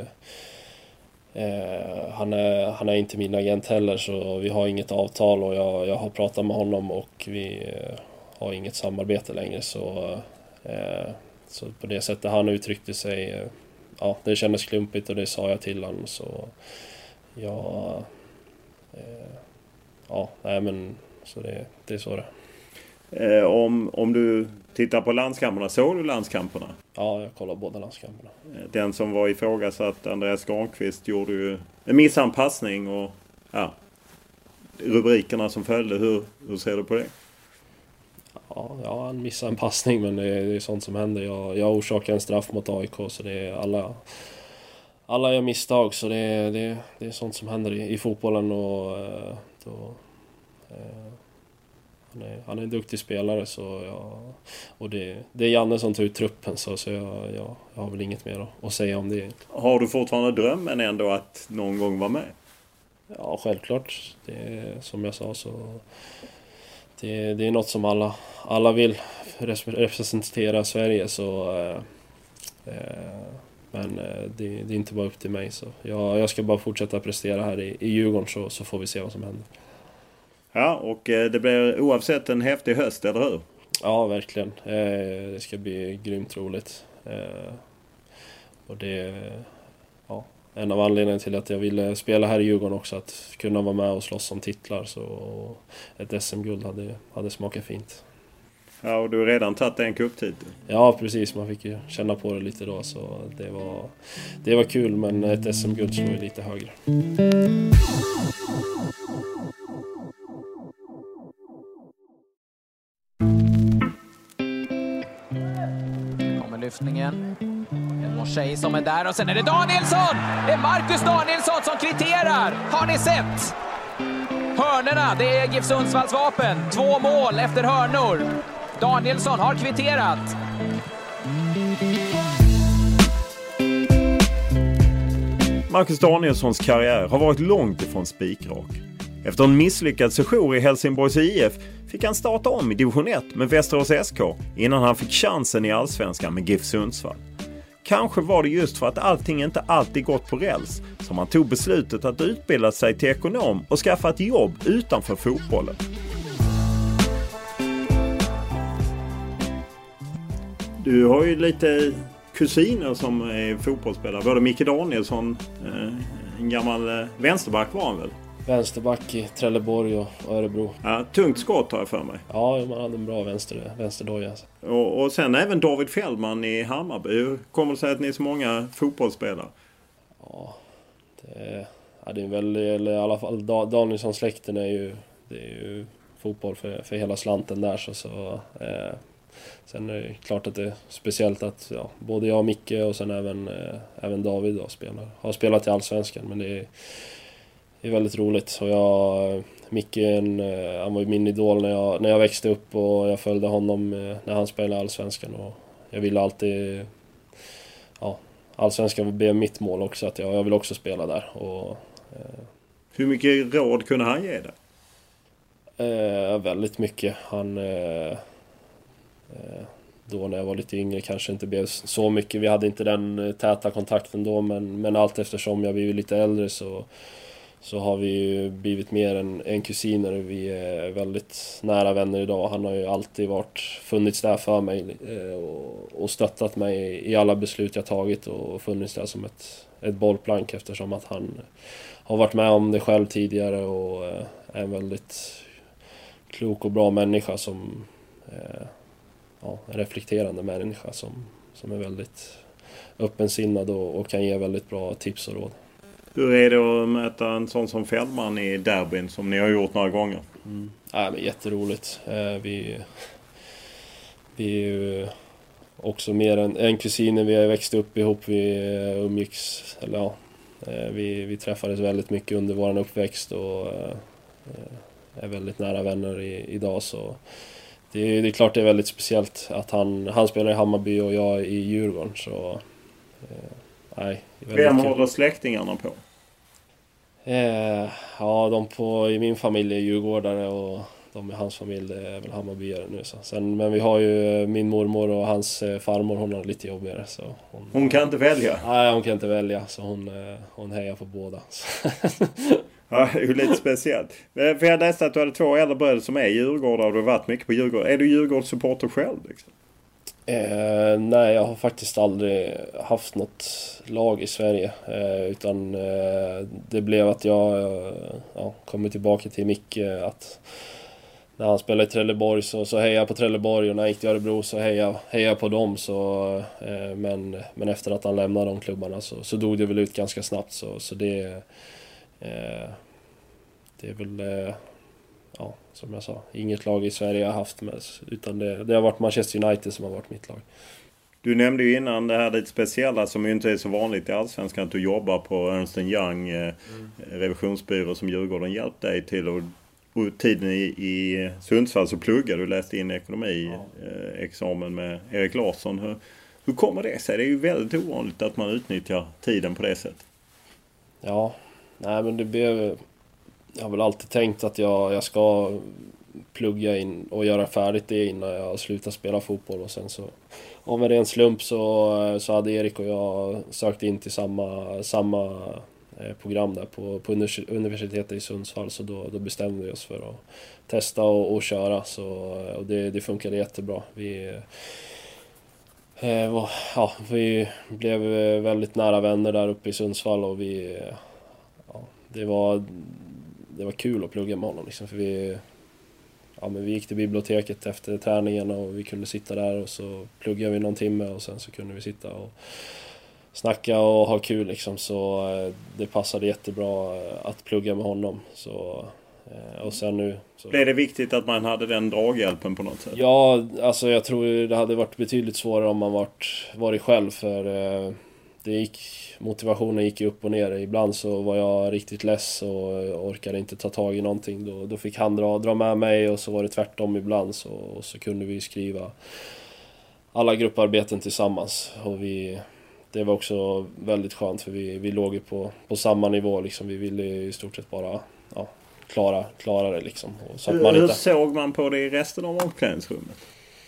Eh, han, är, han är inte min agent heller, så vi har inget avtal, och jag, jag har pratat med honom och vi eh, har inget samarbete längre, så, eh, så på det sättet han uttryckte sig, eh, ja, det kändes klumpigt och det sa jag till honom, så jag eh, ja, nej men så det, det är så det Eh, om, om du tittar på landskamperna, såg du landskamperna? Ja, jag kollar båda landskamperna. Den som var ifrågasatt, Andreas Granqvist, gjorde ju en missanpassning och ja, rubrikerna som följde. Hur, hur ser du på det? Ja, ja, han missade en passning, men det är, det är sånt som händer. Jag, jag orsakar en straff mot A I K, så det är alla, alla gör misstag, så det är, det, det är sånt som händer i, i fotbollen. Och då, eh, han, är, han är en duktig spelare, så jag, och det, det är Janne som tar ut truppen, så, så jag, jag, jag har väl inget mer att, att säga om det. Har du fortfarande drömmen ändå att någon gång vara med? Ja, självklart. Det är, som jag sa, så det, det är något som alla, alla vill representera Sverige, så eh, eh, men eh, det, det är inte bara upp till mig, så jag, jag ska bara fortsätta prestera här i, i Djurgården, så, så får vi se vad som händer. Ja, och eh, det blir oavsett en häftig höst, eller hur? Ja, verkligen. Eh, det ska bli grymt roligt. Eh, och det ja, en av anledningarna till att jag ville spela här i Djurgården också, att kunna vara med och slåss om titlar, så ett S M-guld hade, hade smakat fint. Ja, och du har redan tagit en cuptitel. Ja, precis. Man fick ju känna på det lite då, så det var, det var kul, men ett S M-guld slår ju lite högre. Kommer lyftningen. En Moshey som är där, och sen är det Danielsson! Det är Marcus Danielsson som kvitterar! Har ni sett? Hörnerna, det är GIF Sundsvalls vapen. Två mål efter hörnor. Danielsson har kvitterat. Marcus Danielssons karriär har varit långt ifrån spikrak. Efter en misslyckad sejour i Helsingborgs I F fick han starta om i division ett med Västerås S K innan han fick chansen i Allsvenskan med GIF Sundsvall. Kanske var det just för att allting inte alltid gått på räls som han tog beslutet att utbilda sig till ekonom och skaffa ett jobb utanför fotbollen. Du har ju lite kusiner som är fotbollsspelare. Både Micke Danielsson, en gammal vänsterback var han väl? vänsterback i Trelleborg och Örebro. Ja, tungt skott har jag för mig. Ja, man hade en bra vänster, vänsterdoja. Alltså. Och, och sen även David Fjällman i Hammarby. Hur kommer det sig att ni är så många fotbollsspelare? Ja, det, ja, det är väl, eller i alla fall Danielsson-släkten är ju, det är ju fotboll för, för hela slanten där. Så, så, eh, sen är det klart att det är speciellt att ja, både jag och Micke och sen även, eh, även David då spelar, har spelat i Allsvenskan. Men det är, det är väldigt roligt. Och jag, Micke, en, han var ju min idol när jag, när jag växte upp och jag följde honom när han spelade Allsvenskan. Och jag ville alltid... Ja, Allsvenskan blev mitt mål också, att jag, jag vill också spela där. Och, eh, hur mycket råd kunde han ge dig? Eh, väldigt mycket. Han... Eh, eh, då när jag var lite yngre kanske inte blev så mycket. Vi hade inte den täta kontakten då, men, men allt eftersom jag blev lite äldre så... Så har vi ju blivit mer än, än kusiner. Vi är väldigt nära vänner idag. Han har ju alltid varit, funnits där för mig och, och stöttat mig i alla beslut jag tagit och funnits där som ett, ett bollplank eftersom att han har varit med om det själv tidigare och är en väldigt klok och bra människa som ja, en reflekterande människa som, som är väldigt öppensinnad och, och kan ge väldigt bra tips och råd. Hur är det att möta en sån som Fjällman i derbyn som ni har gjort några gånger? Mm. Ja, men jätteroligt. Eh, vi, vi är ju också mer än en kusiner. Vi har växt upp ihop. Vi umgicks, eller ja, eh, vi, vi träffades väldigt mycket under vår uppväxt och eh, är väldigt nära vänner i, idag. Så det, det är klart det är väldigt speciellt att han, han spelar i Hammarby och jag i Djurgården. Så, eh, nej, vem håller släktingarna på? Eh, ja, de på, i min familj är djurgårdare och de i hans familj är väl Hammarbyare nu. Så. Sen, men vi har ju min mormor och hans eh, farmor, hon har lite jobbigare. Så hon, hon kan inte välja? Nej, hon kan inte välja så hon, eh, hon hejar på båda. Ja, det är ju lite speciellt. För jag läste att du hade två äldre bröder som är djurgårdare och du har varit mycket på Djurgården. Är du Djurgårdssupporter själv liksom? Eh, nej, jag har faktiskt aldrig haft något lag i Sverige eh, utan eh, det blev att jag eh, ja, kommer tillbaka till Micke att när han spelade i Trelleborg så, så hejade jag på Trelleborg och när jag gick till Örebro så hejade jag på dem så, eh, men, men efter att han lämnade de klubbarna så, så dog det väl ut ganska snabbt så, så det, eh, det är väl eh, ja, som jag sa, inget lag i Sverige jag har haft med, utan det, det har varit Manchester United som har varit mitt lag. Du nämnde ju innan det här lite speciella som ju inte är så vanligt i Allsvenskan att du jobbar på Ernst and Young eh, mm. revisionsbyrå som Djurgården hjälpt dig till och, och tiden i, i Sundsvall så pluggade du, läste in ekonomi ja. eh, examen med Erik Larsson. Hur, hur kommer det sig? Det är ju väldigt ovanligt att man utnyttjar tiden på det sättet. Ja, nej men det blev... Jag har väl alltid tänkt att jag, jag ska plugga in och göra färdigt det innan jag slutar spela fotboll. Och sen så, om det är en slump så, så hade Erik och jag sökt in till samma, samma program där på, på universitetet i Sundsvall. Så då, då bestämde vi oss för att testa och, och köra. Så, och det, det funkade jättebra. Vi, eh, ja, vi blev väldigt nära vänner där uppe i Sundsvall och vi, ja, det var... Det var kul att plugga med honom liksom, för vi, ja, men vi gick till biblioteket efter träningen och vi kunde sitta där och så pluggade vi någon timme och sen så kunde vi sitta och snacka och ha kul liksom, så eh, det passade jättebra att plugga med honom. Så, eh, och sen nu... Så... Blev det viktigt att man hade den draghjälpen på något sätt? Ja, alltså jag tror det hade varit betydligt svårare om man varit, varit själv för eh, det gick... Motivationen gick upp och ner. Ibland så var jag riktigt less och orkade inte ta tag i någonting. Då, då fick han dra, dra med mig och så var det tvärtom ibland. Så, och så kunde vi skriva alla grupparbeten tillsammans. Och vi, det var också väldigt skönt för vi, vi låg ju på, på samma nivå. Liksom. Vi ville i stort sett bara ja, klara, klara det. Liksom. Och så att man Hur inte... såg man på det i resten av omklädningsrummet?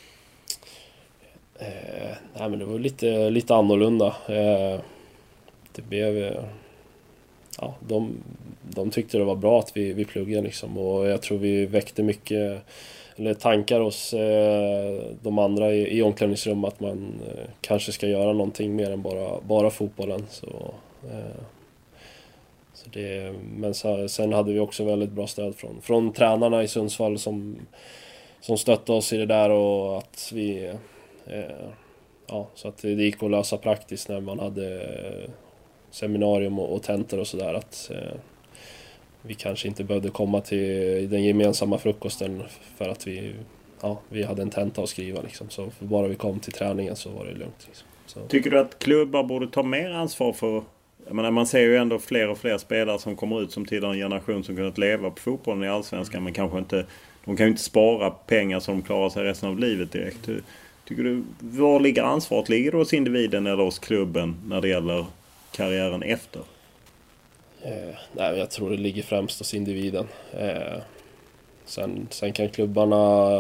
Eh, nej, men det var lite, lite annorlunda. Eh, Det blev, ja, de, de tyckte det var bra att vi, vi pluggade liksom, och jag tror vi väckte mycket eller tankar hos eh, de andra i, i omklädningsrum att man eh, kanske ska göra någonting mer än bara, bara fotbollen. Så, eh, så Det, men så, sen hade vi också väldigt bra stöd från, från tränarna i Sundsvall som, som stöttade oss i det där, och att vi eh, ja, så att det gick att lösa praktiskt när man hade eh, seminarium och, och tentor och sådär, att eh, vi kanske inte behövde komma till den gemensamma frukosten för att vi, ja, vi hade en tenta att skriva liksom. Så bara vi kom till träningen så var det lugnt liksom. Så. Tycker du att klubbar borde ta mer ansvar för... Jag menar, man ser ju ändå fler och fler spelare som kommer ut som tillhör en generation som kunnat leva på fotbollen i Allsvenskan, men kanske inte... De kan ju inte spara pengar så de klarar sig resten av livet direkt. Tycker du, var ligger ansvaret? Ligger det hos individen eller hos klubben när det gäller karriären efter? Eh, nej, jag tror det ligger främst hos individen. Eh, sen, sen kan klubbarna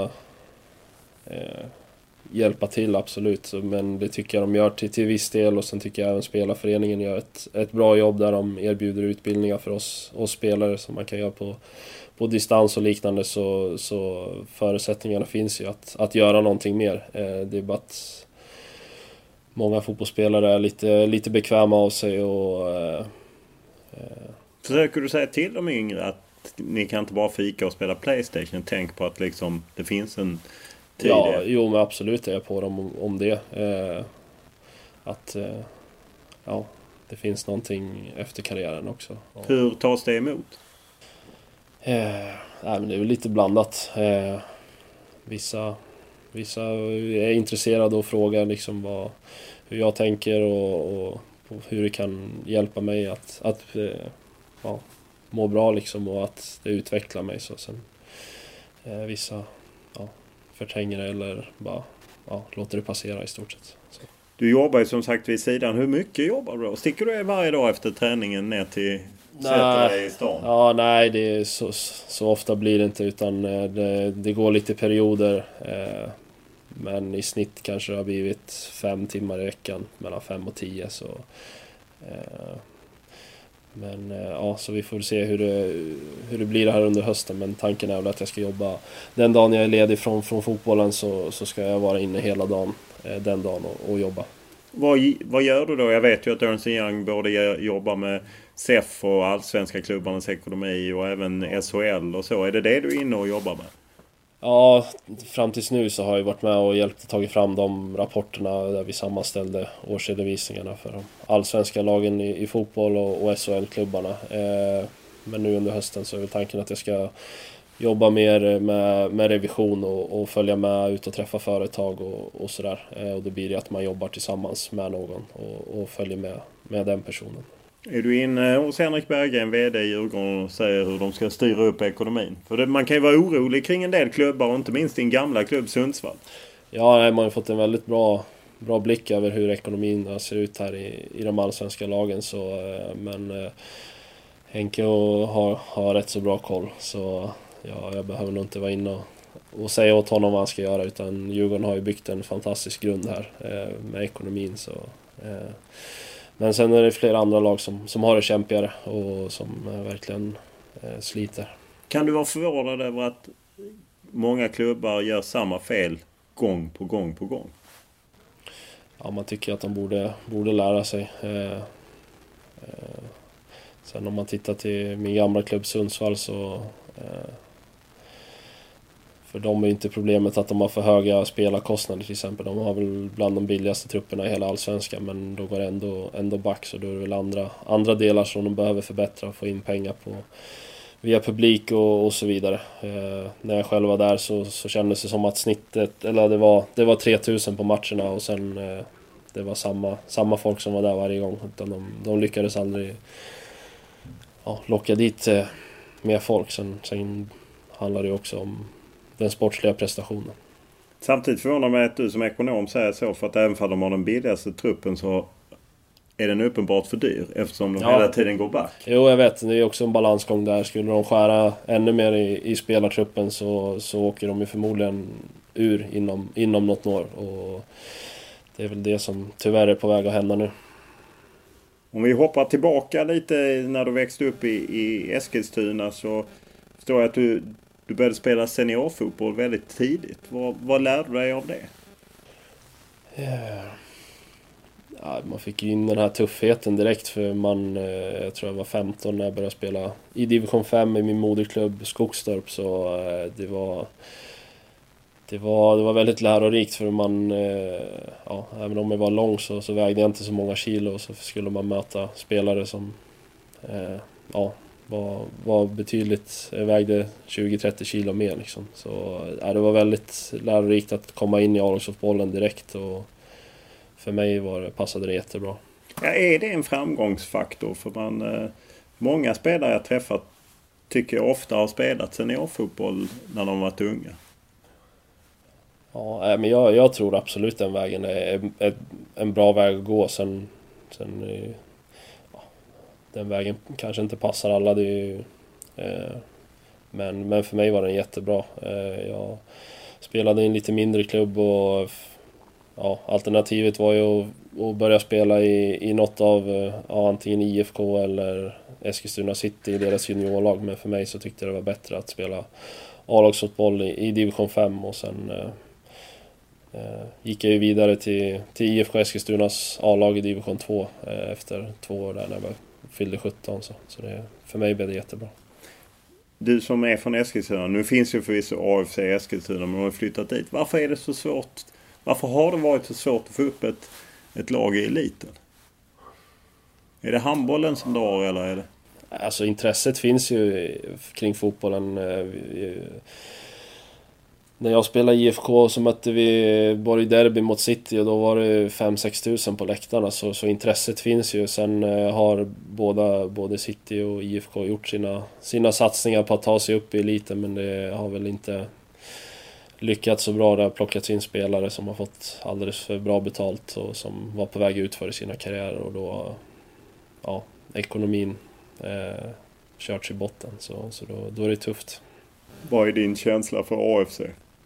eh, hjälpa till, absolut. Men det tycker jag de gör till, till viss del. Och sen tycker jag även spelarföreningen gör ett, ett bra jobb där de erbjuder utbildningar för oss, oss spelare som man kan göra på, på distans och liknande. Så, så förutsättningarna finns ju att, att göra någonting mer. Eh, det är bara att många fotbollsspelare är lite, lite bekväma av sig och... Eh, Försöker du säga till de yngre att ni kan inte bara fika och spela PlayStation? Tänk på att liksom det finns en tid. Ja, jo, men absolut är jag på dem om, om det. Eh, att eh, ja, det finns någonting efter karriären också. Hur tas det emot? Eh, nej, men det är väl lite blandat. Eh, vissa, vissa är intresserade och frågar liksom vad, hur jag tänker och, och hur det kan hjälpa mig att, att eh, ja, må bra liksom, och att det utvecklar mig. Så sen eh, vissa ja, förtränger det eller bara ja, låter det passera i stort sett. Så. Du jobbar ju som sagt vid sidan. Hur mycket jobbar du då? Sticker du varje dag efter träningen ner till sätta dig i stan? Ja, nej, det är så, så ofta blir det inte, utan det, det går lite perioder. Eh, men i snitt kanske det har blivit fem timmar i veckan, mellan fem och tio. Så, eh, men eh, ja, så vi får se hur det, hur det blir här under hösten. Men tanken är väl att jag ska jobba den dagen jag är ledig från, från fotbollen, så, så ska jag vara inne hela dagen eh, den dagen och, och jobba. Vad, vad gör du då? Jag vet ju att Ernst and Young både jobbar med S E F och allsvenska klubbarnas ekonomi och även S H L och så. Är det det du är inne och jobbar med? Ja, fram tills nu så har jag varit med och hjälpt att ta fram de rapporterna där vi sammanställde årsredovisningarna för de allsvenska lagen i, i fotboll och, och S H L-klubbarna. Eh, men nu under hösten så är tanken att jag ska jobba mer med, med revision och, och följa med ut och träffa företag och, och sådär. Eh, och då blir det att man jobbar tillsammans med någon och, och följer med, med den personen. Är du inne hos Henrik Berggren, vd i Djurgården, och säger hur de ska styra upp ekonomin? För det, man kan ju vara orolig kring en del klubbar och inte minst din gamla klubb Sundsvall. Ja, nej, man har fått en väldigt bra, bra blick över hur ekonomin ser ut här i, i de allsvenska lagen. Så, men eh, Henke har, har rätt så bra koll. Så ja, jag behöver nog inte vara inne och, och säga åt honom vad han ska göra. Utan Djurgården har ju byggt en fantastisk grund här eh, med ekonomin. Så... Eh, Men sen är det flera andra lag som, som har det kämpigare och som eh, verkligen eh, sliter. Kan du vara förvånad över att många klubbar gör samma fel gång på gång på gång? Ja, man tycker att de borde, borde lära sig. Eh, eh, sen om man tittar till min gamla klubb Sundsvall så... Eh, för de är inte problemet att de har för höga spelarkostnader till exempel. De har väl bland de billigaste trupperna i hela allsvenskan, men då går det ändå, ändå back. Så då är det väl andra, andra delar som de behöver förbättra och få in pengar på via publik och, och så vidare. Eh, när jag själv var där så, så kändes det som att snittet, eller det var, det var tre tusen på matcherna och sen eh, det var samma, samma folk som var där varje gång. Utan de, de lyckades aldrig ja, locka dit eh, mer folk. Sen, sen handlar det också om den sportsliga prestationen. Samtidigt förvånar mig att du som ekonom säger så, för att även om de har den billigaste truppen så är den uppenbart för dyr eftersom de ja. hela tiden går back. Jo, jag vet. Det är också en balansgång där. Skulle de skära ännu mer i, i spelartruppen så, så åker de ju förmodligen ur inom, inom något år. Och det är väl det som tyvärr är på väg att hända nu. Om vi hoppar tillbaka lite när du växte upp i, i Eskilstuna så förstår jag att du Du började spela seniorfotboll väldigt tidigt. Vad, vad lärde du dig av det? Yeah. ja, man fick ju in den här tuffheten direkt, för man, jag tror jag var femton när jag började spela i division fem i min moderklubb Skogstorp, så det var det var, det var väldigt lärorikt, för man, ja, även om jag var lång så, så vägde jag inte så många kilo, så skulle man möta spelare som ja, var, var betydligt, vägde tjugo till trettio kilo mer liksom. Så ja, det var väldigt lärorikt att komma in i A-lagsfotbollen direkt, och för mig var det, passade det jättebra. Ja, är det en framgångsfaktor? För man, eh, många spelare jag träffat tycker jag ofta har spelat seniorfotboll när de varit unga. Ja, men jag, jag tror absolut den vägen är, är en bra väg att gå. Sen, sen ja, den vägen kanske inte passar alla, det är ju, eh, men, men för mig var den jättebra. Eh, jag spelade i en lite mindre klubb, och ja, alternativet var ju att, att börja spela i, i något av ja, antingen I F K eller Eskilstuna City i deras juniorlag, men för mig så tyckte jag det var bättre att spela A-lagsfotboll i, i division fem, och sen eh, eh, gick jag ju vidare till, till I F K Eskilstunas A-lag i division två eh, efter två år där när jag fyllde sjutton, så, så det, för mig blev det jättebra. Du som är från Eskilstuna, nu finns ju förvisso A F C Eskilstuna, men de har flyttat dit. Varför är det så svårt? Varför har det varit så svårt att få upp ett, ett lag i eliten? Är det handbollen som drar, eller är det? Alltså intresset finns ju kring fotbollen. När jag spelade i I F K så mötte vi Borg Derby mot City, och då var det fem sex tusen på läktarna, så, så intresset finns ju. Sen har båda, både City och I F K gjort sina, sina satsningar på att ta sig upp i eliten, men det har väl inte lyckats så bra. Det har plockats in spelare som har fått alldeles för bra betalt och som var på väg ut för sina karriärer, och då ja, ekonomin eh, kört i botten, så, så då, då är det tufft. Vad är din känsla för A F C?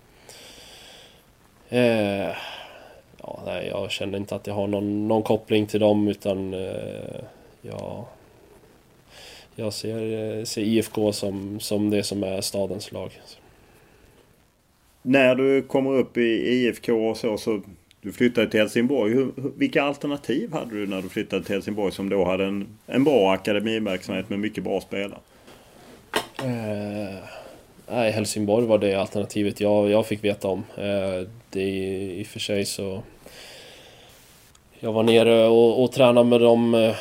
Eh, ja, nej, jag känner inte att jag har någon, någon koppling till dem, utan eh, jag, jag ser, ser I F K som, som det som är stadens lag. När du kommer upp i I F K och så, så du flyttade till Helsingborg. Hur, vilka alternativ hade du när du flyttade till Helsingborg, som då hade en, en bra akademiverksamhet med mycket bra spelare? Eh, nej, Helsingborg var det alternativet jag, jag fick veta om. Eh, det i, i och för sig så... Jag var nere och, och tränade med dem. Eh,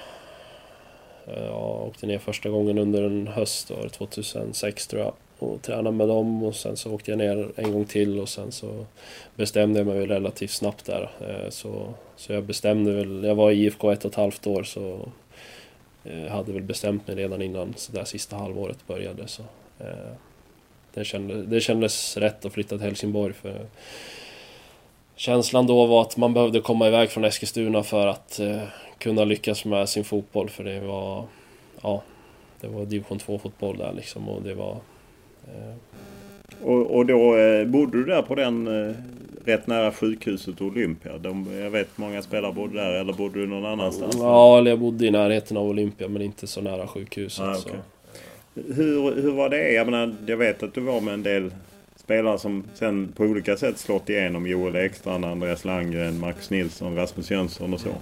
jag åkte ner första gången under en höst, då, tjugohundrasex tror jag. Och tränade med dem, och sen så åkte jag ner en gång till, och sen så bestämde jag mig relativt snabbt där. Så, så jag bestämde väl, jag var i I F K ett och ett halvt år, så jag hade väl bestämt mig redan innan så där sista halvåret började. Så, det, kändes, det kändes rätt att flytta till Helsingborg, för känslan då var att man behövde komma iväg från Eskilstuna för att kunna lyckas med sin fotboll, för det var, ja, det var division två fotboll där liksom, och det var Och, och då eh, bodde du där på den eh, rätt nära sjukhuset Olympia? De, jag vet många spelare bodde där, eller bodde du någon annanstans? Ja, eller jag bodde i närheten av Olympia, men inte så nära sjukhuset. Ah, okay. så. Hur, hur var det? Jag menar, jag vet att du var med en del spelare som sen på olika sätt slått igenom. Joel Ekstrand, Andreas Landgren, Marcus Nilsson, Rasmus Jönsson och så.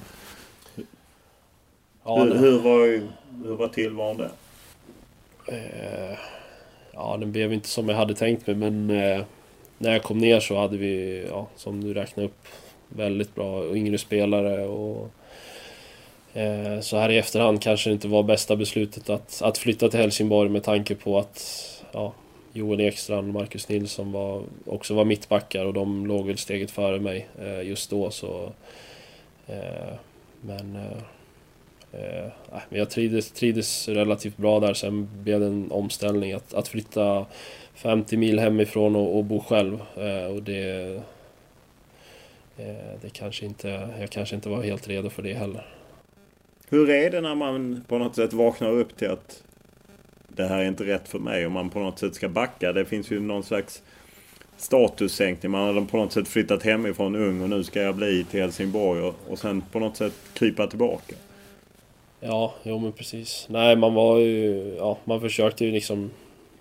Ja, hur, hur, var, hur var tillvaron där? Eh... Ja, den blev inte som jag hade tänkt mig, men eh, när jag kom ner så hade vi, ja, som du räknade upp, väldigt bra yngre spelare, och eh, så här i efterhand kanske det inte var bästa beslutet att, att flytta till Helsingborg, med tanke på att ja, Joel Ekstrand, Marcus Nilsson var, också var mittbackar, och de låg väl steget före mig eh, just då, så eh, men eh, Uh, jag trivdes, trivdes relativt bra där. Sen blev det en omställning att, att flytta femtio mil hemifrån och, och bo själv, uh, och det, uh, det kanske inte, jag kanske inte var helt redo för det heller. Hur är det när man på något sätt vaknar upp till att det här är inte rätt för mig, och man på något sätt ska backa? Det finns ju någon slags statussänkning. Man har på något sätt flyttat hemifrån ung, och nu ska jag bli till Helsingborg, och, och sen på något sätt krypa tillbaka. Ja, jo men precis. Nej, man var ju, ja, man försökte ju liksom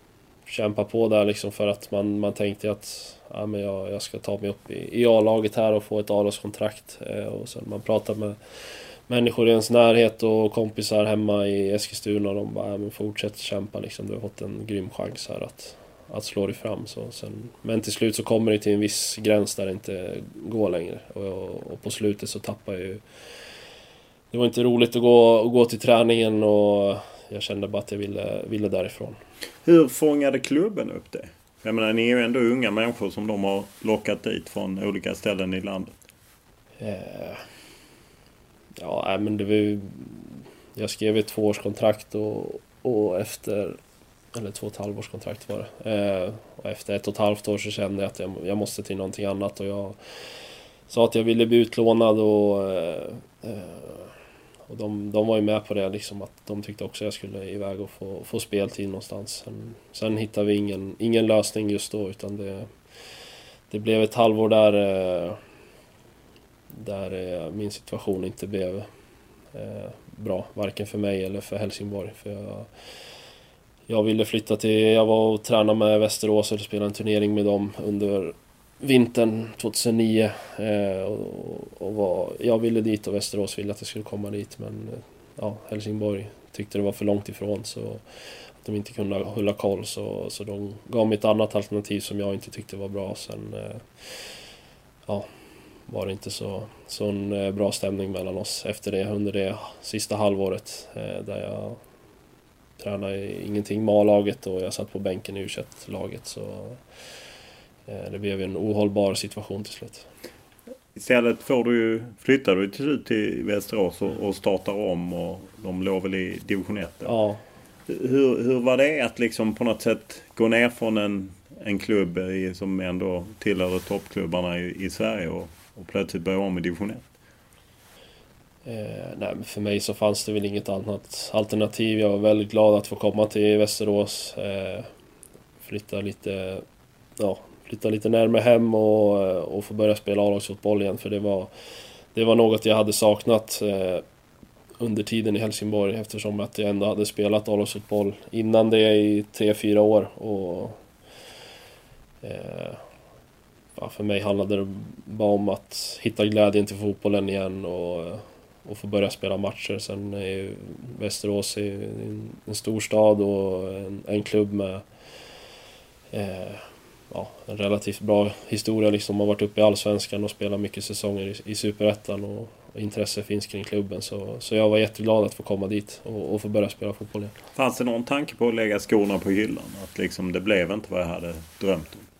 kämpa på där liksom, för att man, man tänkte att ja, men jag, jag ska ta mig upp i, i A-laget här och få ett A-lagskontrakt. Eh, och sen man pratar med människor i ens närhet och kompisar hemma i Eskilstuna och de bara, ja, men fortsätt kämpa liksom, du har fått en grym chans här att, att slå dig fram. Så sen, men till slut så kommer det till en viss gräns där det inte går längre. Och, och på slutet så tappar jag ju... Det var inte roligt att gå, att gå till träningen och jag kände bara att jag ville, ville därifrån. Hur fångade klubben upp det? Jag menar, ni är ju ändå unga människor som de har lockat dit från olika ställen i landet. Eh, ja, men det var ju... Jag skrev ett tvåårskontrakt och, och efter... Eller två och ett halvårskontrakt var det. Eh, och efter ett och ett halvt år så kände jag att jag, jag måste till någonting annat. Och jag sa att jag ville bli utlånad och... Eh, och de, de var ju med på det liksom, att de tyckte också att jag skulle iväg och få, få speltid någonstans. Sen, sen hittade vi ingen, ingen lösning just då, utan det, det blev ett halvår där, där min situation inte blev eh, bra, varken för mig eller för Helsingborg. För jag, jag ville flytta till, jag var och tränade med Västerås och spelade en turnering med dem under vintern tjugohundranio eh, och, och var, jag ville dit och Västerås ville att jag skulle komma dit, men ja, Helsingborg tyckte det var för långt ifrån så att de inte kunde hålla koll, så, så de gav mig ett annat alternativ som jag inte tyckte var bra. Sen eh, ja, var det inte så, så en eh, bra stämning mellan oss efter det, under det sista halvåret eh, där jag tränade ingenting med A-laget och jag satt på bänken i U tjugoett-laget, så det blev en ohållbar situation till slut. Istället får du ju, flyttar du till slut till Västerås och, och startar om, och de låg väl i division ett. Ja. Hur, hur var det att liksom på något sätt gå ner från en, en klubb i, som ändå tillhör toppklubbarna i, i Sverige och, och plötsligt börja om i division ett? Eh, nej, men för mig så fanns det väl inget annat alternativ. Jag var väldigt glad att få komma till Västerås. Eh, flytta lite... Ja, flytta lite närmare hem och, och få börja spela A-lagsfotboll igen, för det var, det var något jag hade saknat eh, under tiden i Helsingborg, eftersom att jag ändå hade spelat A-lagsfotboll innan det i tre, fyra år. Och, eh, ja, för mig handlade det bara om att hitta glädjen till fotbollen igen och, och få börja spela matcher. Sen är ju Västerås är en, en stor stad och en, en klubb med eh, ja, en relativt bra historia liksom, har varit uppe i Allsvenskan och spelat mycket säsonger i, i Superettan, och, och intresse finns kring klubben, så, så jag var jätteglad att få komma dit och, och få börja spela fotboll igen. Fanns det någon tanke på att lägga skorna på hyllan? Att liksom det blev inte vad jag hade drömt om?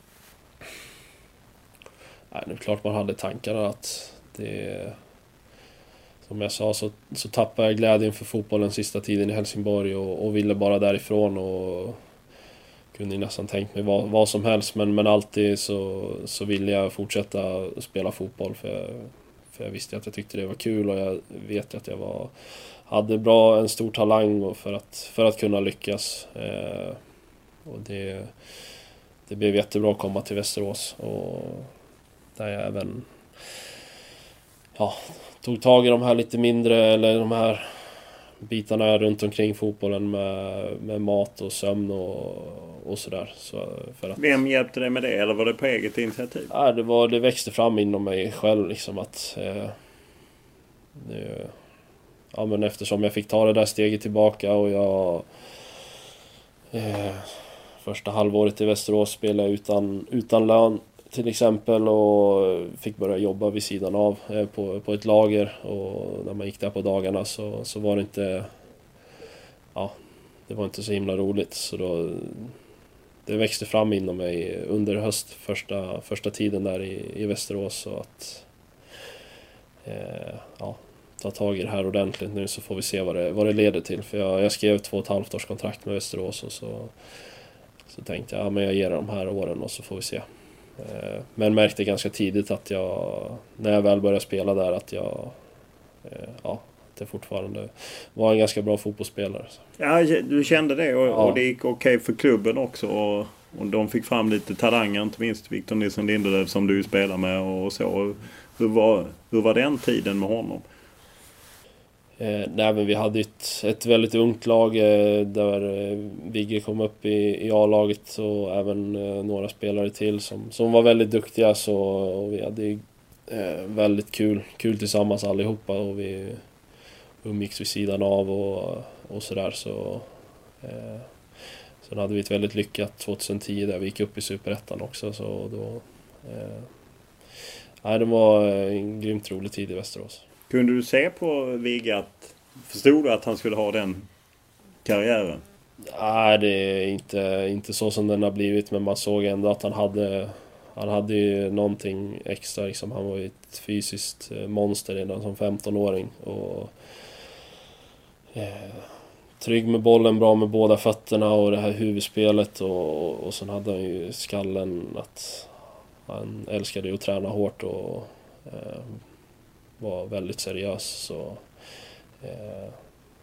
Nej, det är klart man hade tankar att det, som jag sa, så, så tappade jag glädjen för fotbollen sista tiden i Helsingborg och, och ville bara därifrån, och kunde nästan tänkt mig vad, vad som helst, men, men alltid så, så ville jag fortsätta spela fotboll, för jag, för jag visste att jag tyckte det var kul, och jag vet att jag var, hade bra, en stor talang för att, för att kunna lyckas. Eh, och det, det blev jättebra att komma till Västerås, och där jag även ja, tog tag i de här lite mindre, eller de här bitarna runt omkring fotbollen med, med mat och sömn och, och sådär. Så för att, vem hjälpte dig med det, eller var det på eget initiativ? Ja, det, var, det växte fram inom mig själv liksom, att eh, det, ja, men eftersom jag fick ta det där steget tillbaka, och jag eh, första halvåret i Västerås spelade utan, utan lön till exempel, och fick börja jobba vid sidan av eh, på, på ett lager, och när man gick där på dagarna så, så var det inte ja, det var inte så himla roligt, så då det växte fram inom mig under höst första, första tiden där i, i Västerås, så att eh, ja, ta tag i det här ordentligt nu, så får vi se vad det, vad det leder till, för jag, jag skrev två och ett halvt års kontrakt med Västerås, och så, så tänkte jag, ja, men jag ger de här åren och så får vi se. Men märkte ganska tidigt att jag, när jag väl började spela där, att jag ja, att det fortfarande var en ganska bra fotbollsspelare. Ja, du kände det, och, ja. och det gick okej för klubben också, och, och de fick fram lite talanger, inte minst Victor Nilsson Lindelöf som du spelar med och så. Hur var, hur var den tiden med honom? Eh, nej, men vi hade ett, ett väldigt ungt lag eh, där eh, Vigge kom upp i, i A-laget och även eh, några spelare till som, som var väldigt duktiga, så, och vi hade eh, väldigt kul, kul tillsammans allihopa, och vi umgicks vid sidan av och, och sådär. Så, eh, sen hade vi ett väldigt lyckat tjugohundratio där vi gick upp i Superettan också, så då... Eh, nej, det var en grymt rolig tid i Västerås. Kunde du se på Vigge att... Förstod du att han skulle ha den karriären? Nej, det är inte, inte så som den har blivit, men man såg ändå att han hade... Han hade ju någonting extra, liksom. Han var ju ett fysiskt monster redan som femtonåring. Och, eh, trygg med bollen, bra med båda fötterna och det här huvudspelet. Och, och sen hade han ju skallen att han älskade ju att träna hårt och eh, var väldigt seriös. Så, eh,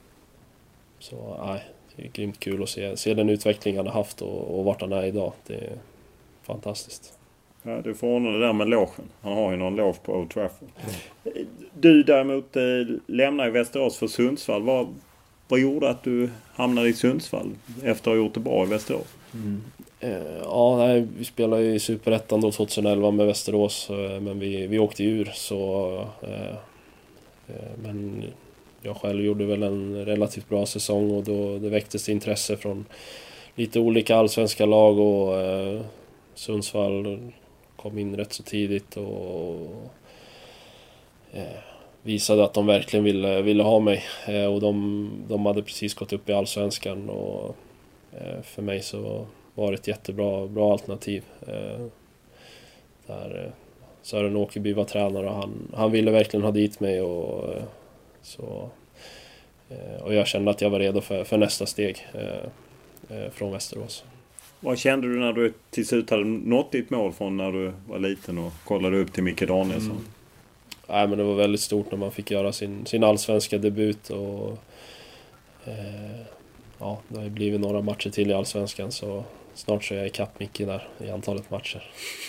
så nej, det är grymt kul att se, se den utveckling han har haft och, och vart han är idag. Det är fantastiskt. Ja, du får ordna det där med logen. Han har ju någon loge på Old Trafford. Mm. Du däremot eh, lämnar i Västerås för Sundsvall. Vad, vad gjorde att du hamnade i Sundsvall efter att ha gjort det bra i Västerås? Mm. Eh, ja, nej, vi spelade i Superettan då tjugoelva med Västerås, eh, men vi, vi åkte ur. Så, eh, eh, men jag själv gjorde väl en relativt bra säsong, och då det väcktes intresse från lite olika allsvenska lag, och eh, Sundsvall kom in rätt så tidigt och eh, visade att de verkligen ville, ville ha mig. Eh, och de, de hade precis gått upp i allsvenskan, och eh, för mig så var det ett jättebra bra alternativ. Eh, där eh, Sören Åkerby var tränare, och han, han ville verkligen ha dit mig, och, eh, så, eh, och jag kände att jag var redo för, för nästa steg eh, eh, från Västerås. Vad kände du när du till slut hade nått ditt mål från när du var liten och kollade upp till Micke Danielsson? Mm. Nej, men det var väldigt stort när man fick göra sin, sin allsvenska debut, och eh, ja, det har blivit några matcher till i allsvenskan, så snart så är jag ikapp Micke där i antalet matcher.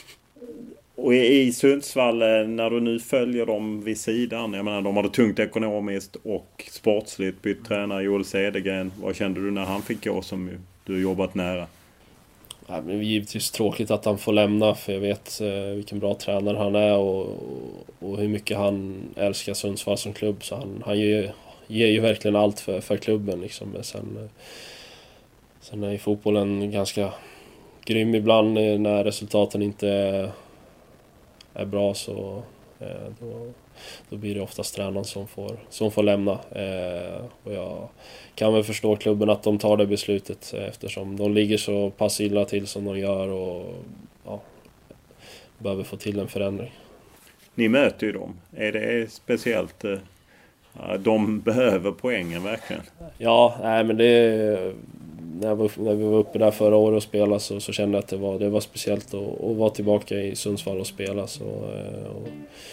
Och i Sundsvall, när du nu följer dem vid sidan, jag menar, de hade tungt ekonomiskt och sportsligt, bytt tränare Joel Cedergren. Vad kände du när han fick gå, som du jobbat nära? Ja, men det är givetvis tråkigt att han får lämna, för jag vet eh, vilken bra tränare han är, och, och hur mycket han älskar Sundsvall som klubb. Så han, han ger, ger ju verkligen allt för, för klubben. Liksom. Men sen, sen är ju fotbollen ganska grym ibland när resultaten inte är, är bra, så eh, då, då blir det oftast tränaren som får, som får lämna. Eh, och jag kan väl förstå klubben att de tar det beslutet, eftersom de ligger så pass illa till som de gör, och ja, behöver få till en förändring. Ni möter ju dem. Är det speciellt? Eh, de behöver poängen verkligen. Ja, nej, men det när, var, när vi var uppe där förra året och spelade, så, så kände jag att det var, det var speciellt att, att vara tillbaka i Sundsvall och spela. Så, och,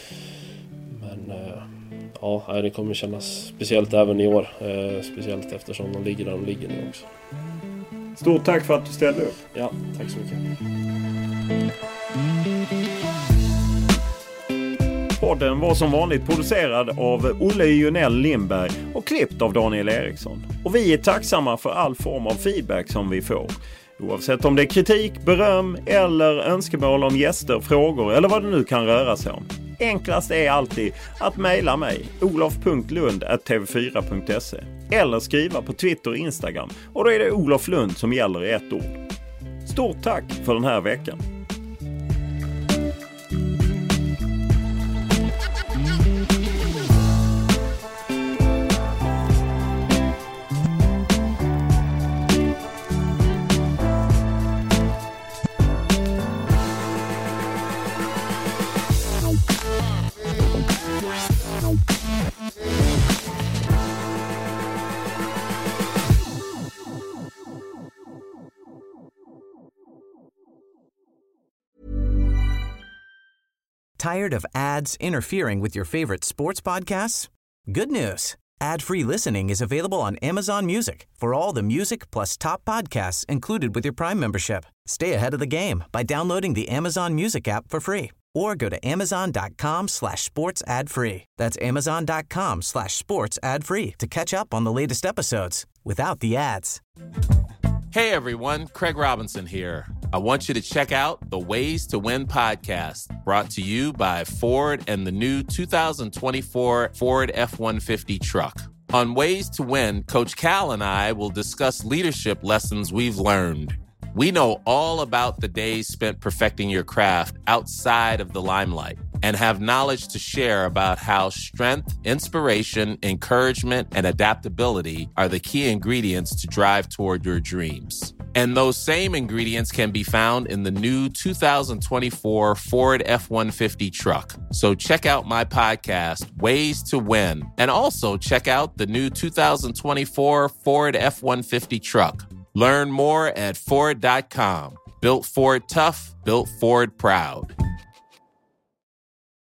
men ja, det kommer kännas speciellt även i år. Speciellt eftersom de ligger där de ligger nu också. Stort tack för att du ställde upp. Ja, tack så mycket. Podden var som vanligt producerad av Olle Jonell Lindberg och klippt av Daniel Eriksson. Och vi är tacksamma för all form av feedback som vi får. Oavsett om det är kritik, beröm eller önskemål om gäster, frågor eller vad det nu kan röra sig om. Enklast är alltid att mejla mig olof punkt lund at t v fyra punkt se eller skriva på Twitter och Instagram, och då är det Olof Lund som gäller i ett ord. Stort tack för den här veckan. Tired of ads interfering with your favorite sports podcasts? Good news. Ad-free listening is available on Amazon Music for all the music plus top podcasts included with your Prime membership. Stay ahead of the game by downloading the Amazon Music app for free or go to amazon.com slash sports ad free. That's amazon.com slash sports ad free to catch up on the latest episodes without the ads. Hey everyone, Craig Robinson here. I want you to check out the Ways to Win podcast, brought to you by Ford and the new two thousand twenty-four Ford F one fifty truck. On Ways to Win, Coach Cal and I will discuss leadership lessons we've learned. We know all about the days spent perfecting your craft outside of the limelight and have knowledge to share about how strength, inspiration, encouragement, and adaptability are the key ingredients to drive toward your dreams. And those same ingredients can be found in the new two thousand twenty-four Ford F one fifty truck. So check out my podcast, Ways to Win, and also check out the new two thousand twenty-four Ford F one fifty truck. Learn more at Ford dot com. Built Ford tough, built Ford proud.